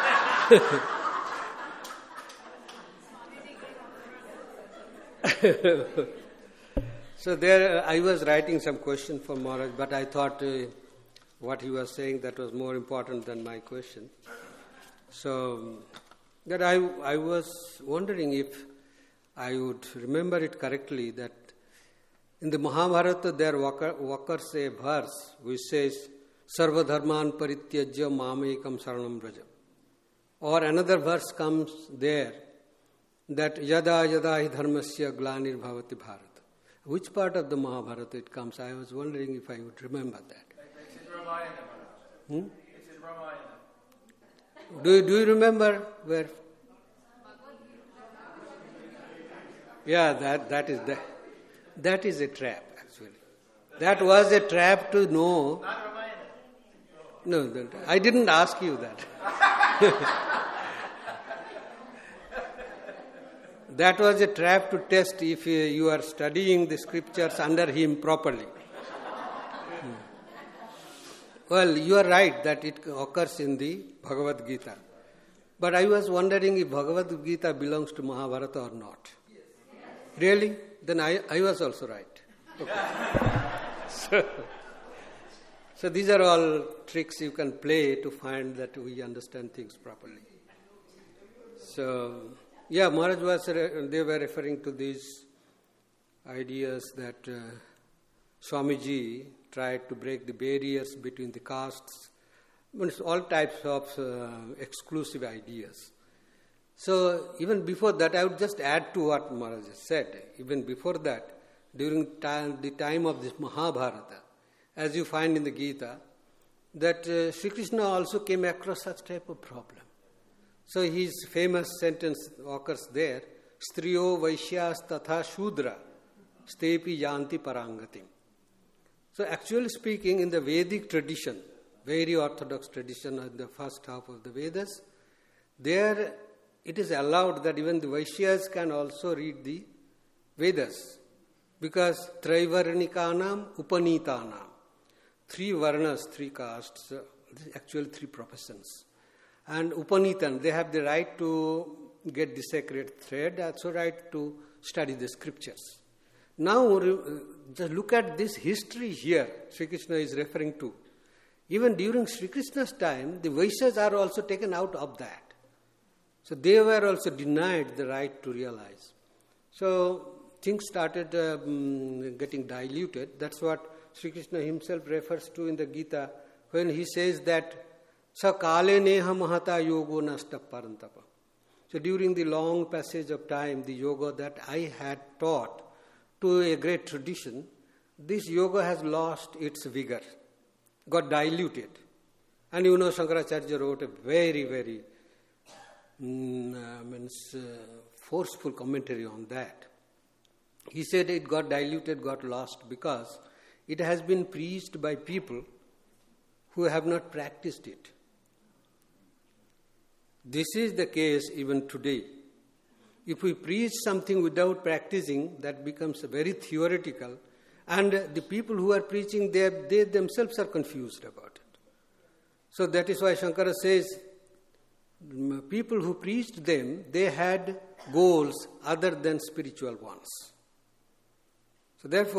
Speaker 7: that. So there, uh, I was writing some question for Maharaj, but I thought uh, what he was saying that was more important than my question. So that I, I was wondering if I would remember it correctly that in the Mahabharata there occurs a verse which says, Sarva dharman parityajya mamekam saranam braja. Or another verse comes there that yada yada hi dharmasya glanir bhavati bharat. Which part of the Mahabharata it comes? I was wondering if I would remember that.
Speaker 3: It's in Ramayana.
Speaker 7: Hmm?
Speaker 3: It's in Ramayana.
Speaker 7: Do you, do you remember where? Yeah, that, that is the, that is a trap actually. That was a trap to know.
Speaker 3: Not Ramayana.
Speaker 7: No, that, I didn't ask you that. That was a trap to test if you are studying the scriptures under him properly. Hmm. Well, you are right that it occurs in the Bhagavad Gita. But I was wondering if Bhagavad Gita belongs to Mahabharata or not. Yes. Really? Then I, I was also right. Okay. so, so these are all tricks you can play to find that we understand things properly. So... Yeah, Maharaj was, they were referring to these ideas that uh, Swamiji tried to break the barriers between the castes, all types of uh, exclusive ideas. So even before that, I would just add to what Maharaj said. Even before that, during time, the time of this Mahabharata, as you find in the Gita, that uh, Sri Krishna also came across such type of problem. So his famous sentence occurs there, Striyo Vaishyas Tatha Shudra Stepi Yanti Parangatim. So actually speaking, in the Vedic tradition, very orthodox tradition of the first half of the Vedas, there it is allowed that even the Vaishyas can also read the Vedas. Because Traivarnikanam Upanitanam, three varnas, three castes, actually three professions. And Upanitan, they have the right to get the sacred thread, also right to study the scriptures. Now, just look at this history here, Sri Krishna is referring to. Even during Sri Krishna's time, the Vaishyas are also taken out of that. So they were also denied the right to realize. So things started um, getting diluted. That's what Sri Krishna himself refers to in the Gita when he says that Sa kale neha mahata yogo nasta parantapa. So during the long passage of time, the yoga that I had taught to a great tradition, this yoga has lost its vigor, got diluted. And you know, Shankaracharya wrote a very, very mm, uh, means, uh, forceful commentary on that. He said it got diluted, got lost because it has been preached by people who have not practiced it. This is the case even today. If we preach something without practicing, that becomes very theoretical, and the people who are preaching, they, they themselves are confused about it. So that is why Shankara says, people who preached them, they had goals other than spiritual ones. So therefore,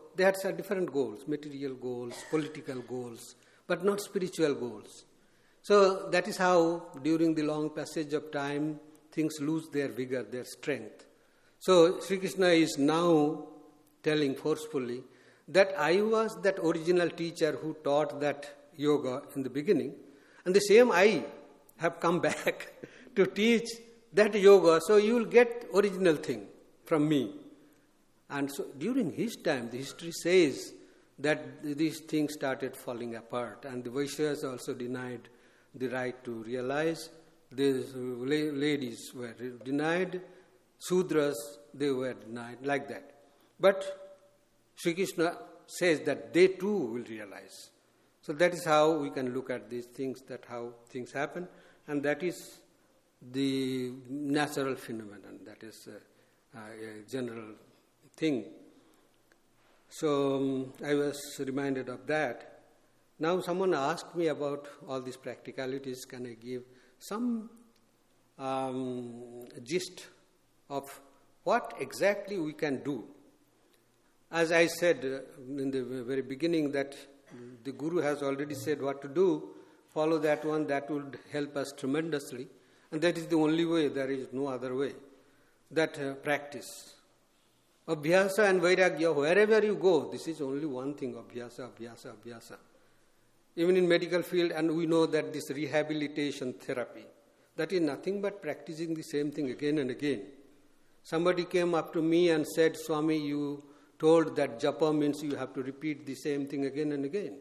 Speaker 7: they had some different goals, material goals, political goals, but not spiritual goals. So that is how, during the long passage of time, things lose their vigor, their strength. So Sri Krishna is now telling forcefully that I was that original teacher who taught that yoga in the beginning, and the same I have come back to teach that yoga, so you will get original thing from me. And so during his time, the history says that these things started falling apart, and the Vaishyas also denied the right to realize. These ladies were denied, Sudras, they were denied, like that. But Sri Krishna says that they too will realize. So that is how we can look at these things, that how things happen, and that is the natural phenomenon, that is a, a general thing. So um, I was reminded of that. Now someone asked me about all these practicalities. Can I give some um, gist of what exactly we can do? As I said uh, in the very beginning, that the Guru has already said what to do. Follow that one, that would help us tremendously. And that is the only way, there is no other way. That uh, practice. Abhyasa and Vairagya, wherever you go, this is only one thing, Abhyasa, Abhyasa, Abhyasa. Even in medical field, and we know that this rehabilitation therapy, that is nothing but practicing the same thing again and again. Somebody came up to me and said, Swami, you told that japa means you have to repeat the same thing again and again.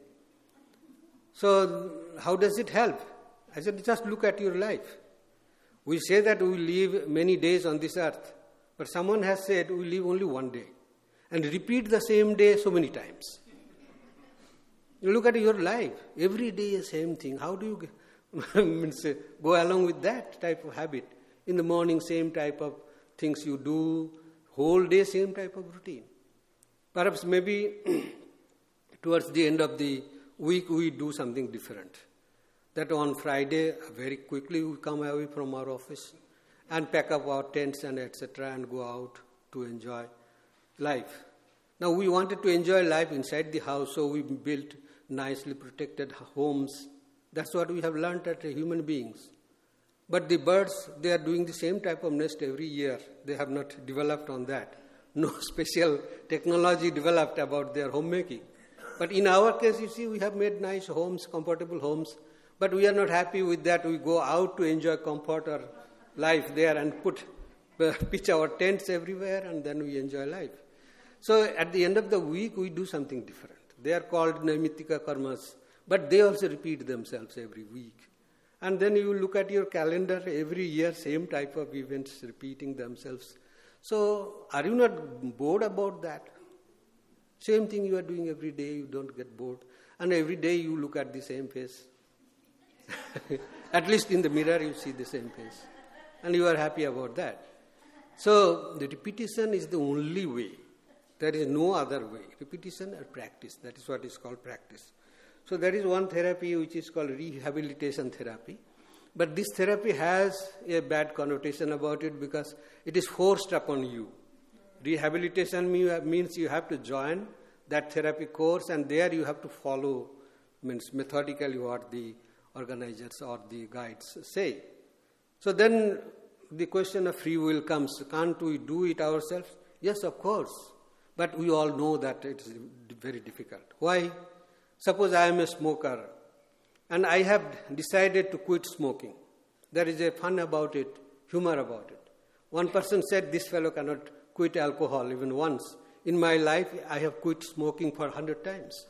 Speaker 7: So how does it help? I said, just look at your life. We say that we live many days on this earth, but someone has said we live only one day, and repeat the same day so many times. You look at your life, every day the same thing. How do you means, go along with that type of habit? In the morning, same type of things you do, whole day, same type of routine. Perhaps maybe towards the end of the week, we do something different. That on Friday, very quickly we come away from our office and pack up our tents and et cetera and go out to enjoy life. Now we wanted to enjoy life inside the house, so we built nicely protected homes. That's what we have learned as human beings. But the birds, they are doing the same type of nest every year. They have not developed on that. No special technology developed about their homemaking. But in our case, you see, we have made nice homes, comfortable homes. But we are not happy with that. We go out to enjoy comfort or life there and put pitch our tents everywhere, and then we enjoy life. So at the end of the week, we do something different. They are called Naimittika karmas, but they also repeat themselves every week. And then you look at your calendar, every year, same type of events repeating themselves. So are you not bored about that? Same thing you are doing every day, you don't get bored. And every day you look at the same face. At least in the mirror you see the same face. And you are happy about that. So the repetition is the only way. There is no other way. Repetition or practice, that is what is called practice. So there is one therapy which is called rehabilitation therapy. But this therapy has a bad connotation about it because it is forced upon you. Rehabilitation means you have to join that therapy course, and there you have to follow, means methodically what the organizers or the guides say. So then the question of free will comes. Can't we do it ourselves? Yes, of course. But we all know that it is very difficult. Why? Suppose I am a smoker and I have decided to quit smoking. There is a fun about it, humor about it. One person said, this fellow cannot quit alcohol even once. In my life, I have quit smoking for a hundred times.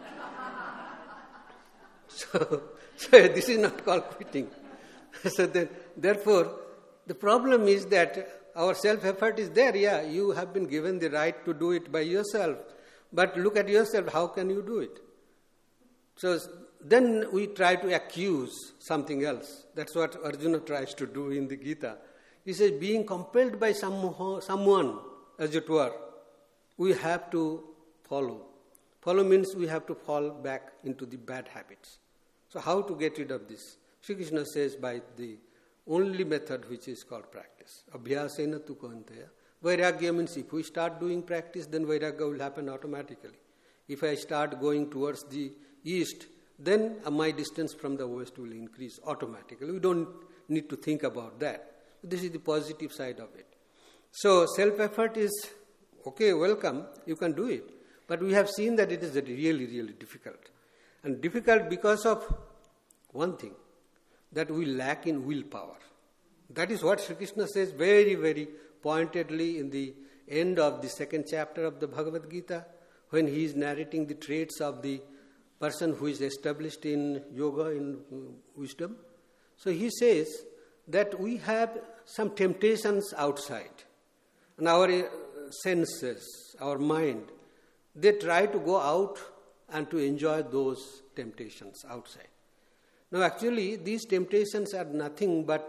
Speaker 7: so, so this is not called quitting. so then, therefore, the problem is that our self-effort is there. Yeah, you have been given the right to do it by yourself. But look at yourself, how can you do it? So then we try to accuse something else. That's what Arjuna tries to do in the Gita. He says, being compelled by some, someone, as it were, we have to follow. Follow means we have to fall back into the bad habits. So how to get rid of this? Sri Krishna says by the only method which is called practice. Abhyasena tu kaunteya Vairagya means if we start doing practice, then Vairagya will happen automatically. If I start going towards the east, then my distance from the west will increase automatically. We don't need to think about that. This is the positive side of it. So self-effort is, okay, welcome, you can do it. But we have seen that it is really, really difficult. And difficult because of one thing, that we lack in willpower. That is what Sri Krishna says very, very pointedly in the end of the second chapter of the Bhagavad Gita, when he is narrating the traits of the person who is established in yoga, in wisdom. So he says that we have some temptations outside. And our senses, our mind, they try to go out and to enjoy those temptations outside. Now actually these temptations are nothing but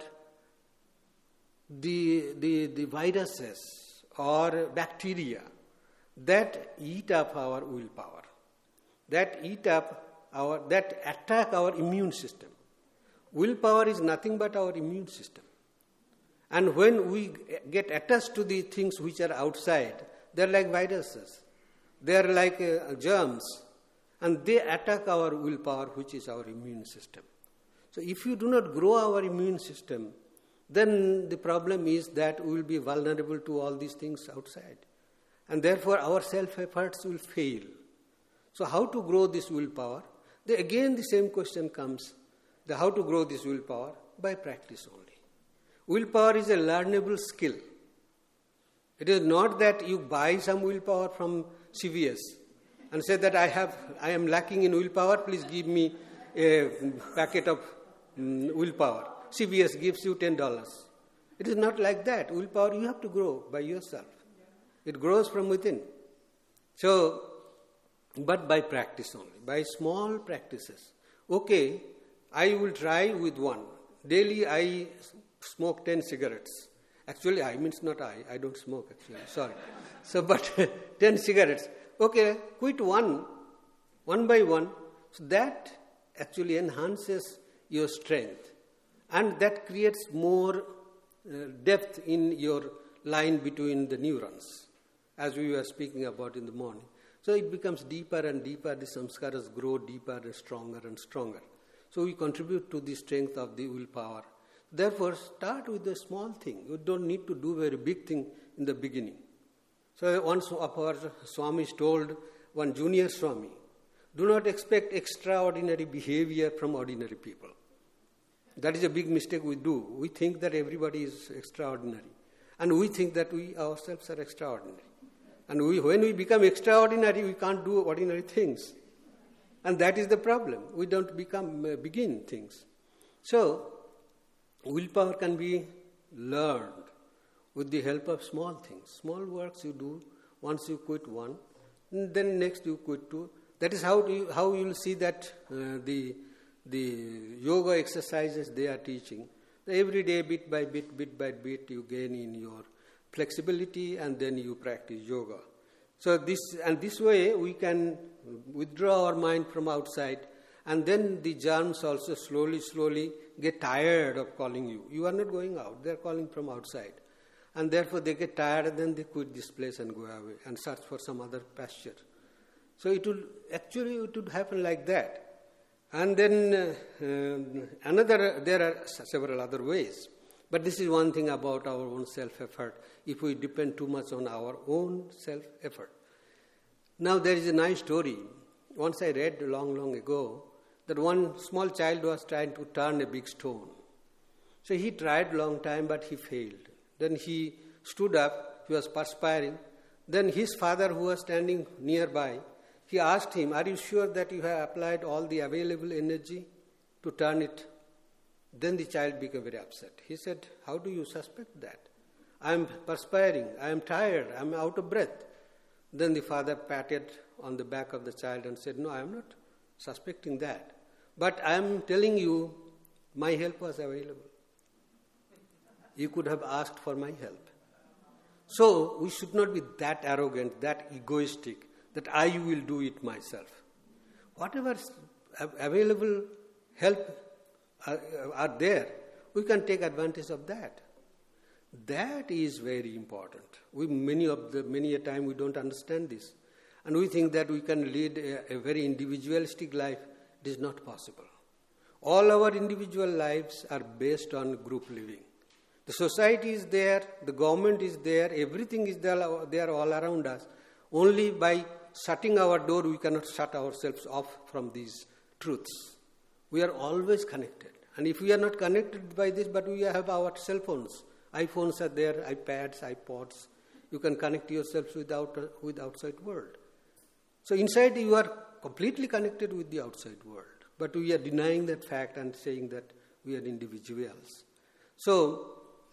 Speaker 7: the, the, the viruses or bacteria that eat up our willpower, that eat up our, that attack our immune system. Willpower is nothing but our immune system. And when we get attached to the things which are outside, they are like viruses. They are like uh, germs. And they attack our willpower, which is our immune system. So if you do not grow our immune system, then the problem is that we will be vulnerable to all these things outside. And therefore our self-efforts will fail. So how to grow this willpower? The, again the same question comes. The how to grow this willpower? By practice only. Willpower is a learnable skill. It is not that you buy some willpower from C V S and say that I have, I am lacking in willpower, please give me a packet of um, willpower. C V S gives you ten dollars. It is not like that. Willpower you have to grow by yourself. It grows from within. So, but by practice only, by small practices. Okay, I will try with one. Daily I smoke ten cigarettes. Actually, I means not I. I don't smoke actually. Sorry. So, but ten cigarettes. Okay, quit one, one by one. So that actually enhances your strength. And that creates more uh, depth in your line between the neurons, as we were speaking about in the morning. So it becomes deeper and deeper. The samskaras grow deeper and stronger and stronger. So we contribute to the strength of the willpower. Therefore, start with a small thing. You don't need to do a very big thing in the beginning. So once of our Swamis told one junior Swami, do not expect extraordinary behavior from ordinary people. That is a big mistake we do. We think that everybody is extraordinary. And we think that we ourselves are extraordinary. And we, when we become extraordinary, we can't do ordinary things. And that is the problem. We don't become uh, begin things. So, willpower can be learned with the help of small things. Small works you do, once you quit one, then next you quit two. That is how you, how you will see that uh, the, the yoga exercises they are teaching. Every day, bit by bit, bit by bit, you gain in your flexibility and then you practice yoga. So this, and this way we can withdraw our mind from outside, and then the germs also slowly, slowly get tired of calling you. You are not going out, they are calling from outside. And therefore they get tired and then they quit this place and go away and search for some other pasture. So it will, actually it would happen like that. And then uh, uh, another, there are several other ways. But this is one thing about our own self-effort, if we depend too much on our own self-effort. Now there is a nice story. Once I read long, long ago, that one small child was trying to turn a big stone. So he tried long time, but he failed. Then he stood up, he was perspiring. Then his father, who was standing nearby, he asked him, are you sure that you have applied all the available energy to turn it? Then the child became very upset. He said, how do you suspect that? I am perspiring, I am tired, I am out of breath. Then the father patted on the back of the child and said, no, I am not suspecting that. But I am telling you, my help was available. You could have asked for my help. So we should not be that arrogant, that egoistic, that I will do it myself. Whatever available help are, are there, we can take advantage of that. That is very important. We many of the many a time we don't understand this, and we think that we can lead a, a very individualistic life. It is not possible. All our individual lives are based on group living. The society is there, the government is there, everything is there, there all around us. Only by shutting our door, we cannot shut ourselves off from these truths. We are always connected. And if we are not connected by this, but we have our cell phones, iPhones are there, iPads, iPods, you can connect yourselves with, out, with outside world. So inside you are completely connected with the outside world. But we are denying that fact and saying that we are individuals. So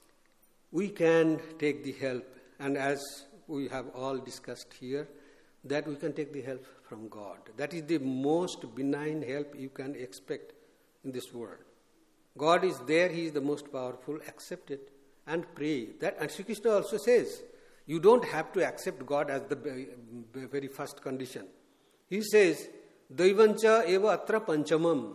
Speaker 7: we can take the help, and as we have all discussed here, that we can take the help from God. That is the most benign help you can expect in this world. God is there, He is the most powerful. Accept it and pray. That, and Sri Krishna also says, you don't have to accept God as the very first condition. He says, Daivancha eva atra panchamam.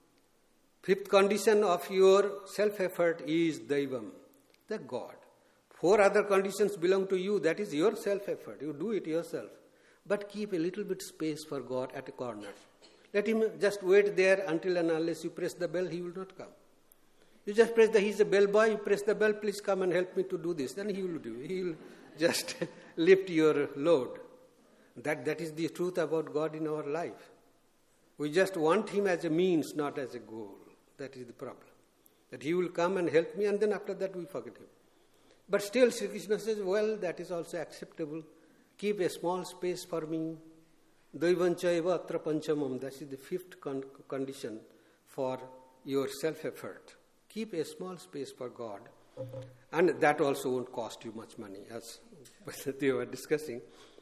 Speaker 7: Fifth condition of your self-effort is Daivam, the God. Four other conditions belong to you, that is your self-effort. You do it yourself. But keep a little bit space for God at a corner. Let Him just wait there until and unless you press the bell, He will not come. You just press the, He's a bellboy, you press the bell, please come and help me to do this. Then He will do it. He will just lift your load. That, that is the truth about God in our life. We just want Him as a means, not as a goal. That is the problem. That He will come and help me, and then after that we forget Him. But still Sri Krishna says, well, that is also acceptable. Keep a small space for me. Daivancha eva atra panchamam. That is the fifth con- condition for your self-effort. Keep a small space for God. And that also won't cost you much money, as they were discussing.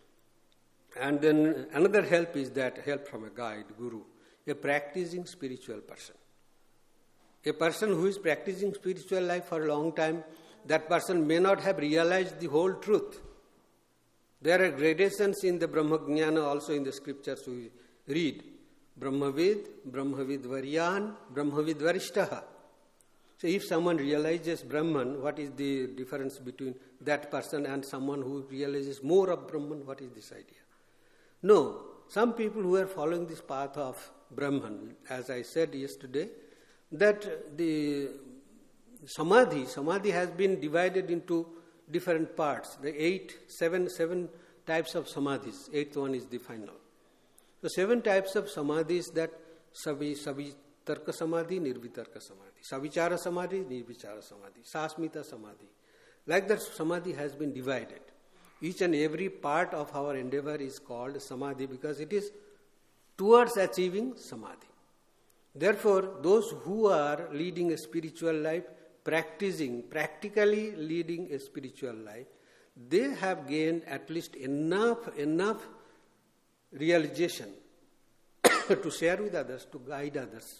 Speaker 7: And then another help is that help from a guide, guru, a practicing spiritual person. A person who is practicing spiritual life for a long time, that person may not have realized the whole truth. There are gradations in the Brahmajnana also in the scriptures we read. Brahmavid, Brahmavid Varyan, Brahmavid Varishtaha. So if someone realizes Brahman, what is the difference between that person and someone who realizes more of Brahman? What is this idea? No, some people who are following this path of Brahman, as I said yesterday, that the Samadhi, Samadhi has been divided into different parts. The eight, seven, seven types of Samadhis. Eighth one is the final. The seven types of Samadhis that Savi, Savi, Tarka Samadhi, Nirvitarka Samadhi. Savichara Samadhi, Nirvichara Samadhi. Sasmita Samadhi. Like that Samadhi has been divided. Each and every part of our endeavor is called Samadhi because it is towards achieving Samadhi. Therefore, those who are leading a spiritual life, practicing, practically leading a spiritual life, they have gained at least enough, enough realization to share with others, to guide others.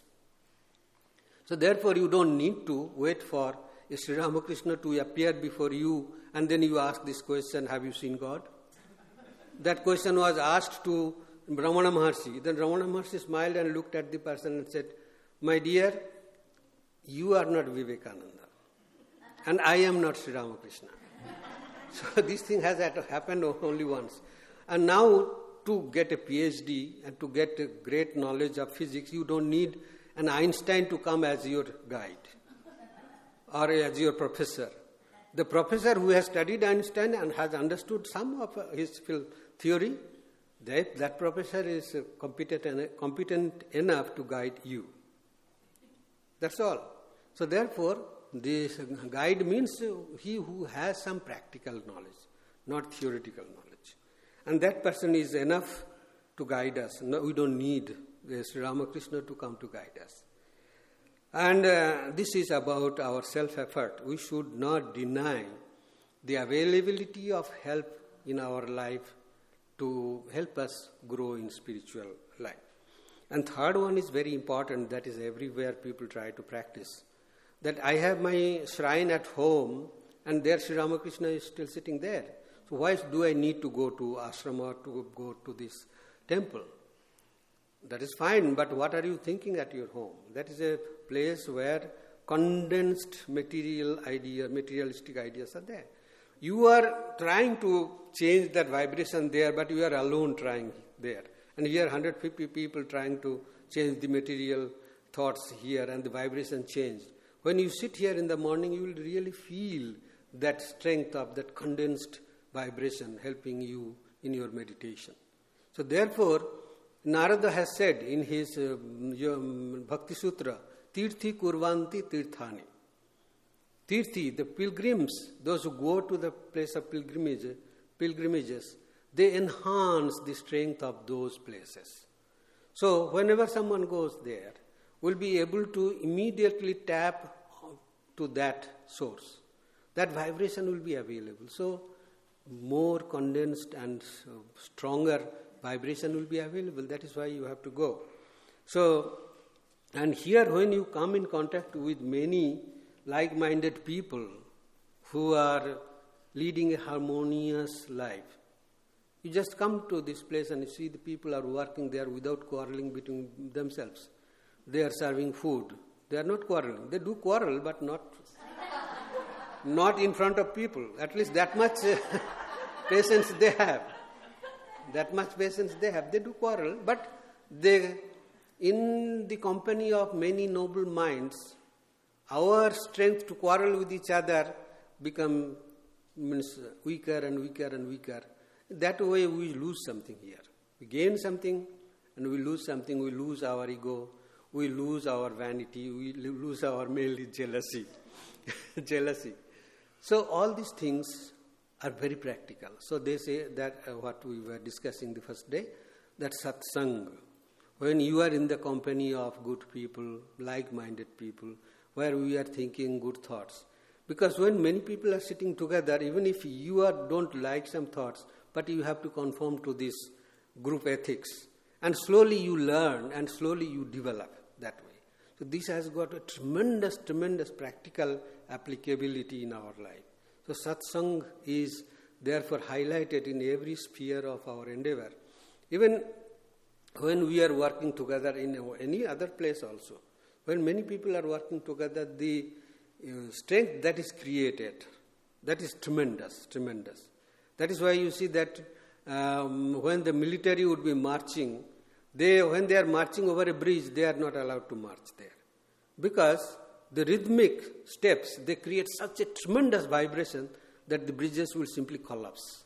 Speaker 7: So therefore, you don't need to wait for Sri Ramakrishna to appear before you and then you ask this question, have you seen God? That question was asked to Ramana Maharshi. Then Ramana Maharshi smiled and looked at the person and said, my dear, you are not Vivekananda and I am not Sri Ramakrishna. So this thing has happened only once. And now to get a PhD and to get a great knowledge of physics, you don't need an Einstein to come as your guide or as your professor. The professor who has studied Einstein and has understood some of his theory, that, that professor is competent, competent enough to guide you. That's all. So therefore, this guide means he who has some practical knowledge, not theoretical knowledge. And that person is enough to guide us. No, we don't need Sri Ramakrishna to come to guide us. And uh, this is about our self-effort. We should not deny the availability of help in our life to help us grow in spiritual life. And third one is very important, that is everywhere people try to practice. That I have my shrine at home and there Sri Ramakrishna is still sitting there. So why do I need to go to ashram or to go to this temple? That is fine, but what are you thinking at your home? That is a place where condensed material idea, materialistic ideas are there. You are trying to change that vibration there, but you are alone trying there. And here one hundred fifty people trying to change the material thoughts here and the vibration changed. When you sit here in the morning, you will really feel that strength of that condensed vibration helping you in your meditation. So therefore, Narada has said in his uh, Bhakti Sutra, Tirthi Kurvanti Tirthani. Tirthi, the pilgrims, those who go to the place of pilgrimage, pilgrimages, they enhance the strength of those places. So whenever someone goes there, will be able to immediately tap to that source. That vibration will be available. So more condensed and stronger vibration will be available. That is why you have to go. So, and here when you come in contact with many like-minded people who are leading a harmonious life, you just come to this place and you see the people are working there without quarreling between themselves. They are serving food. They are not quarreling. They do quarrel, but not not in front of people. At least that much uh, patience they have. That much patience they have. They do quarrel, but they, in the company of many noble minds, our strength to quarrel with each other become means weaker and weaker and weaker. That way we lose something here. We gain something and we lose something. We lose our ego. We lose our vanity. We lose our mainly jealousy. jealousy. So all these things are very practical. So they say that uh, what we were discussing the first day, that satsang, when you are in the company of good people, like-minded people, where we are thinking good thoughts. Because when many people are sitting together, even if you are, don't like some thoughts, but you have to conform to this group ethics. And slowly you learn and slowly you develop that way. So this has got a tremendous, tremendous practical applicability in our life. So satsang is therefore highlighted in every sphere of our endeavor. Even when we are working together in any other place also, when many people are working together, the uh, strength that is created, that is tremendous, tremendous. That is why you see that um, when the military would be marching, they when they are marching over a bridge, they are not allowed to march there. Because the rhythmic steps, they create such a tremendous vibration that the bridges will simply collapse.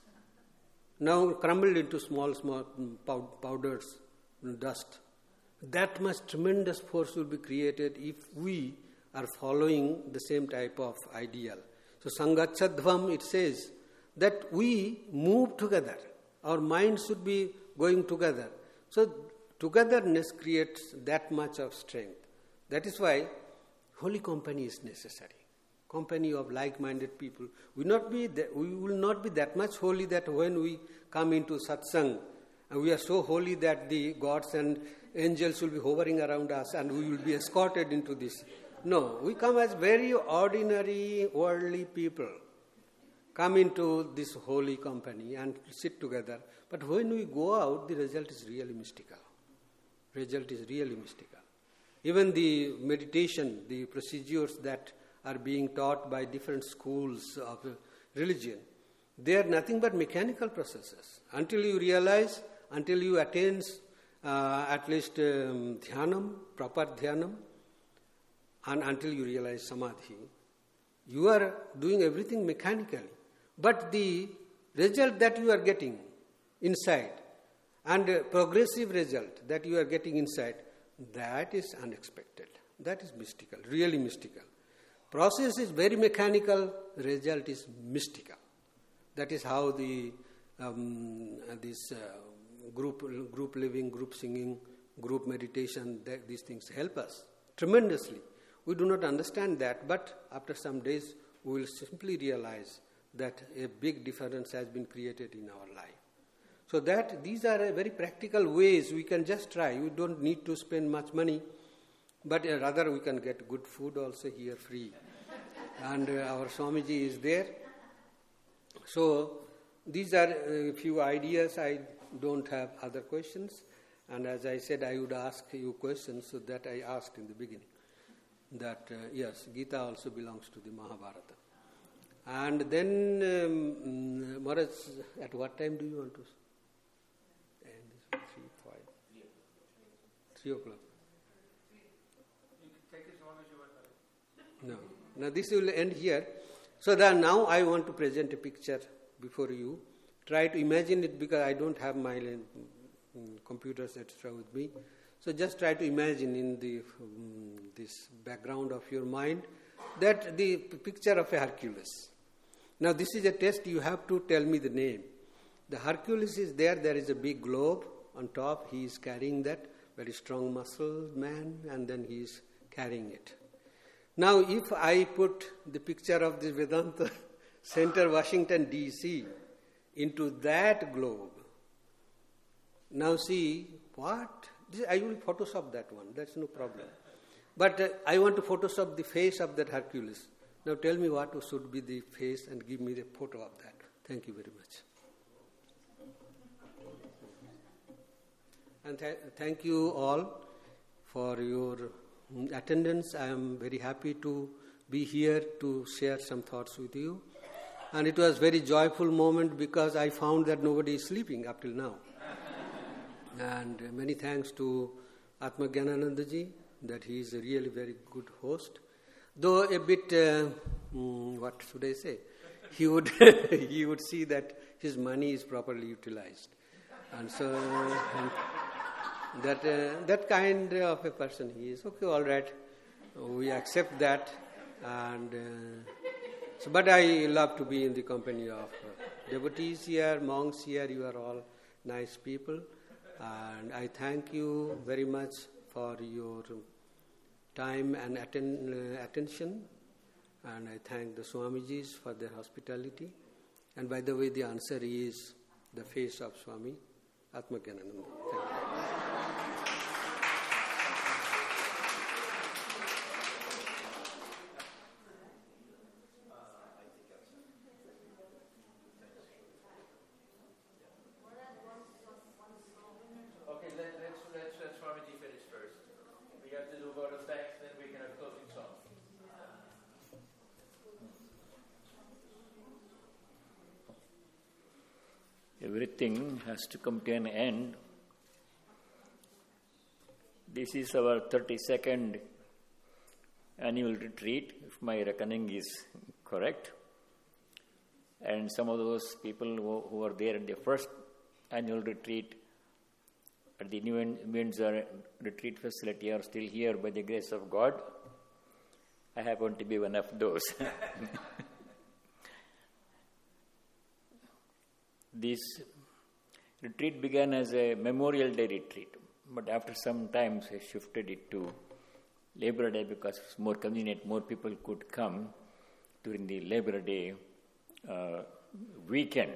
Speaker 7: Now crumbled into small, small powders, dust. That much tremendous force will be created if we are following the same type of ideal. So Sangachadvam, it says that we move together. Our minds should be going together. So togetherness creates that much of strength. That is why holy company is necessary. Company of like-minded people. We not be that, we will not be that much holy that when we come into satsang, and we are so holy that the gods and angels will be hovering around us and we will be escorted into this. No, we come as very ordinary, worldly people. Come into this holy company and sit together. But when we go out, the result is really mystical. Result is really mystical. Even the meditation, the procedures that are being taught by different schools of religion, they are nothing but mechanical processes. Until you realize, until you attain uh, at least um, dhyanam, proper dhyanam, and until you realize samadhi, you are doing everything mechanically. But the result that you are getting inside and uh, progressive result that you are getting inside, that is unexpected. That is mystical, really mystical. Process is very mechanical, result is mystical. That is how the um, this uh, group group living, group singing, group meditation, that, these things help us tremendously. We do not understand that, but after some days we will simply realize that a big difference has been created in our life. So that these are a very practical ways we can just try. We don't need to spend much money, but uh, rather we can get good food also here free. And uh, our Swamiji is there. So these are a few ideas. I don't have other questions. And as I said, I would ask you questions, so that I asked in the beginning. that, uh, yes, Gita also belongs to the Mahabharata. And then, um, Maharaj, at what time do you want to end this? Three, five? Three o'clock.
Speaker 4: You can take as long as you want.
Speaker 7: No. Now this will end here. So that now I want to present a picture before you. Try to imagine it because I don't have my um, computers, et cetera with me. So just try to imagine in the um, this background of your mind that the p- picture of a Hercules. Now this is a test. You have to tell me the name. The Hercules is there. There is a big globe on top. He is carrying that very strong muscle man, and then he is carrying it. Now, if I put the picture of the Vedanta Center, Washington, D C into that globe, now see, what? This, I will Photoshop that one, that's no problem. But uh, I want to Photoshop the face of that Hercules. Now tell me what should be the face and give me the photo of that. Thank you very much. And th- thank you all for your attendance. I am very happy to be here to share some thoughts with you. And it was a very joyful moment because I found that nobody is sleeping up till now. And many thanks to Atma Gyananandaji that he is a really very good host. Though a bit, uh, mm, what should I say? He would he would see that his money is properly utilized. And so and that uh, that kind of a person he is. Okay, all right. We accept that. And uh, so, but I love to be in the company of uh, devotees here, monks here. You are all nice people. And I thank you very much for your time and atten- uh, attention. And I thank the Swamijis for their hospitality. And by the way, the answer is the face of Swami Atma Gyanananda. Thank you.
Speaker 5: Okay, let, let's, let's let Swamiji finish first. We have to do vote of thanks, then we can have closing song.
Speaker 8: Everything has to come to an end. This is our thirty-second annual retreat, if my reckoning is correct. And some of those people who, who were there at the first annual retreat at the New Windsor retreat facility are still here by the grace of God. I happen to be one of those. This retreat began as a Memorial Day retreat, but after some time I shifted it to Labor Day because it's more convenient, more people could come during the Labor Day uh, weekend.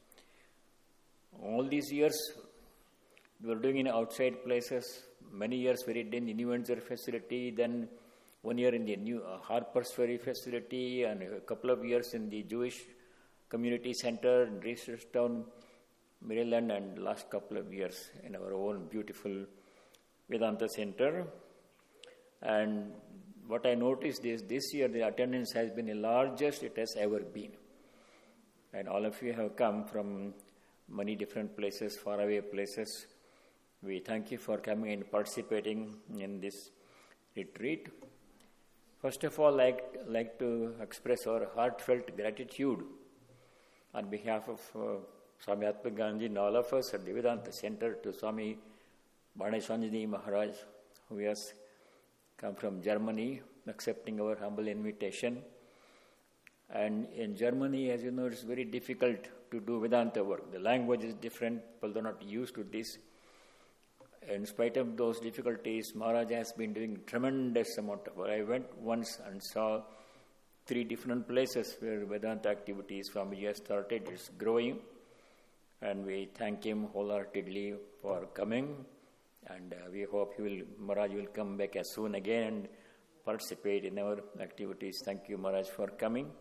Speaker 8: All these years we were doing in outside places, many years we did in the New Windsor facility, then one year in the new uh, Harper's Ferry facility, and a couple of years in the Jewish Community Center in Reisterstown, Maryland, and last couple of years in our own beautiful Vedanta Center. And what I noticed is this year the attendance has been the largest it has ever been. And all of you have come from many different places, faraway places. We thank you for coming and participating in this retreat. First of all, I'd like, like to express our heartfelt gratitude on behalf of uh, Swami Atma Gandhi and all of us at the Vedanta Center to Swami Bharaneshwanji Maharaj, who has come from Germany, accepting our humble invitation. And in Germany, as you know, it's very difficult to do Vedanta work. The language is different, people are not used to this. In spite of those difficulties, Maharaj has been doing tremendous amount of work. I went once and saw three different places where Vedanta activities Swamiji has started. It's growing, and we thank him wholeheartedly for coming. And uh, we hope he will, Maharaj will come back as soon again and participate in our activities. Thank you, Maharaj, for coming.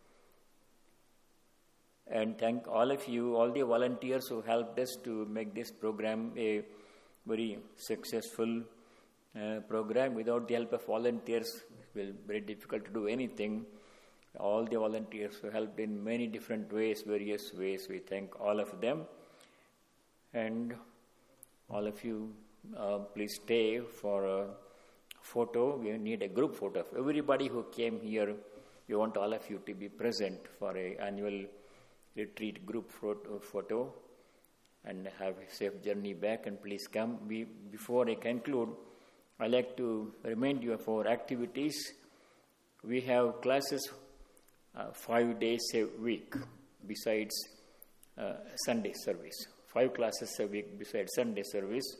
Speaker 8: And thank all of you, all the volunteers who helped us to make this program a very successful uh, program. Without the help of volunteers, it will be very difficult to do anything. All the volunteers who helped in many different ways, various ways. We thank all of them. And all of you, uh, please stay for a photo. We need a group photo of everybody who came here. We want all of you to be present for a annual retreat group photo and have a safe journey back, and please come. We, before I conclude, I'd like to remind you of our activities. We have classes uh, five days a week besides uh, Sunday service. Five classes a week besides Sunday service.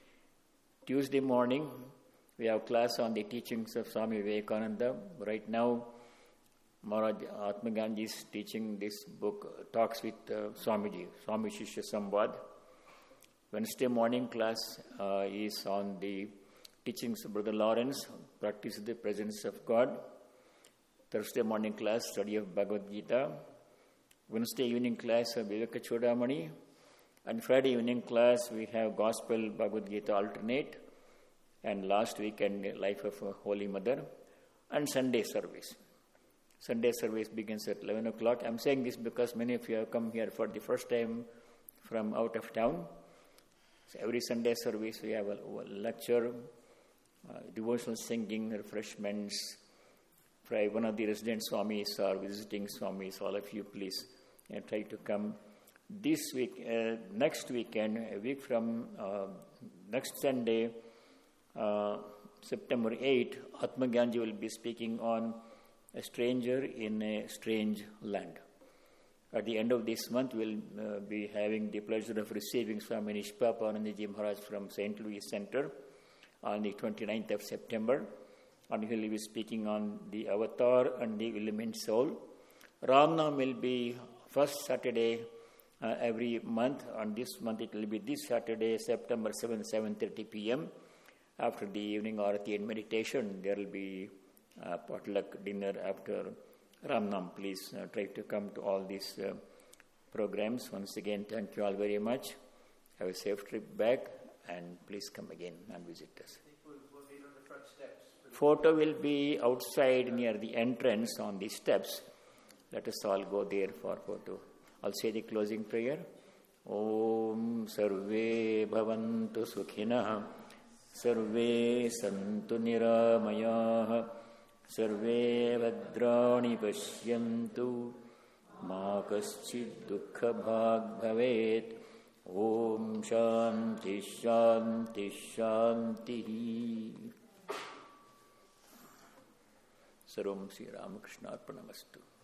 Speaker 8: Tuesday morning, we have class on the teachings of Swami Vivekananda. Right now, Maharaj Atma Gandhi is teaching this book, Talks with uh, Swamiji, Swami Shishya Samvad. Wednesday morning class uh, is on the teachings of Brother Lawrence, Practice the Presence of God. Thursday morning class, study of Bhagavad Gita. Wednesday evening class of Viveka Chodamani. And Friday evening class, we have Gospel Bhagavad Gita alternate. And last weekend, Life of Holy Mother. And Sunday service. Sunday service begins at eleven o'clock. I'm saying this because many of you have come here for the first time from out of town. So every Sunday service we have a, a lecture, uh, devotional singing, refreshments. For one of the resident Swamis or visiting Swamis, all of you please uh, try to come. This week, uh, next weekend, a week from uh, next Sunday, uh, September eighth, Atma Gandhi will be speaking on a stranger in a strange land. At the end of this month, we'll uh, be having the pleasure of receiving Swami Nishpapanandaji Maharaj from Saint Louis Center on the twenty-ninth of September. And he'll be speaking on the avatar and the element soul. Ramnam will be first Saturday uh, every month. On this month, it will be this Saturday, September seventh, seven thirty p.m. After the evening Arati and meditation, there will be Uh, potluck dinner after Ramnam. Please uh, try to come to all these uh, programs. Once again, thank you all very much. Have a safe trip back, and please come again and visit us. Photo will be outside near the entrance on the steps. Let us all go there for photo. I'll say the closing prayer. Om Sarve Bhavantu Sukhinah Sarve Santu Niramayah Sarve Bhadrani Pashyantu Ma Kaschid Dukkha Bhag Bhavet Om Shanti Shanti Shanti Sarvam Sri Ramakrishna Arpanamastu.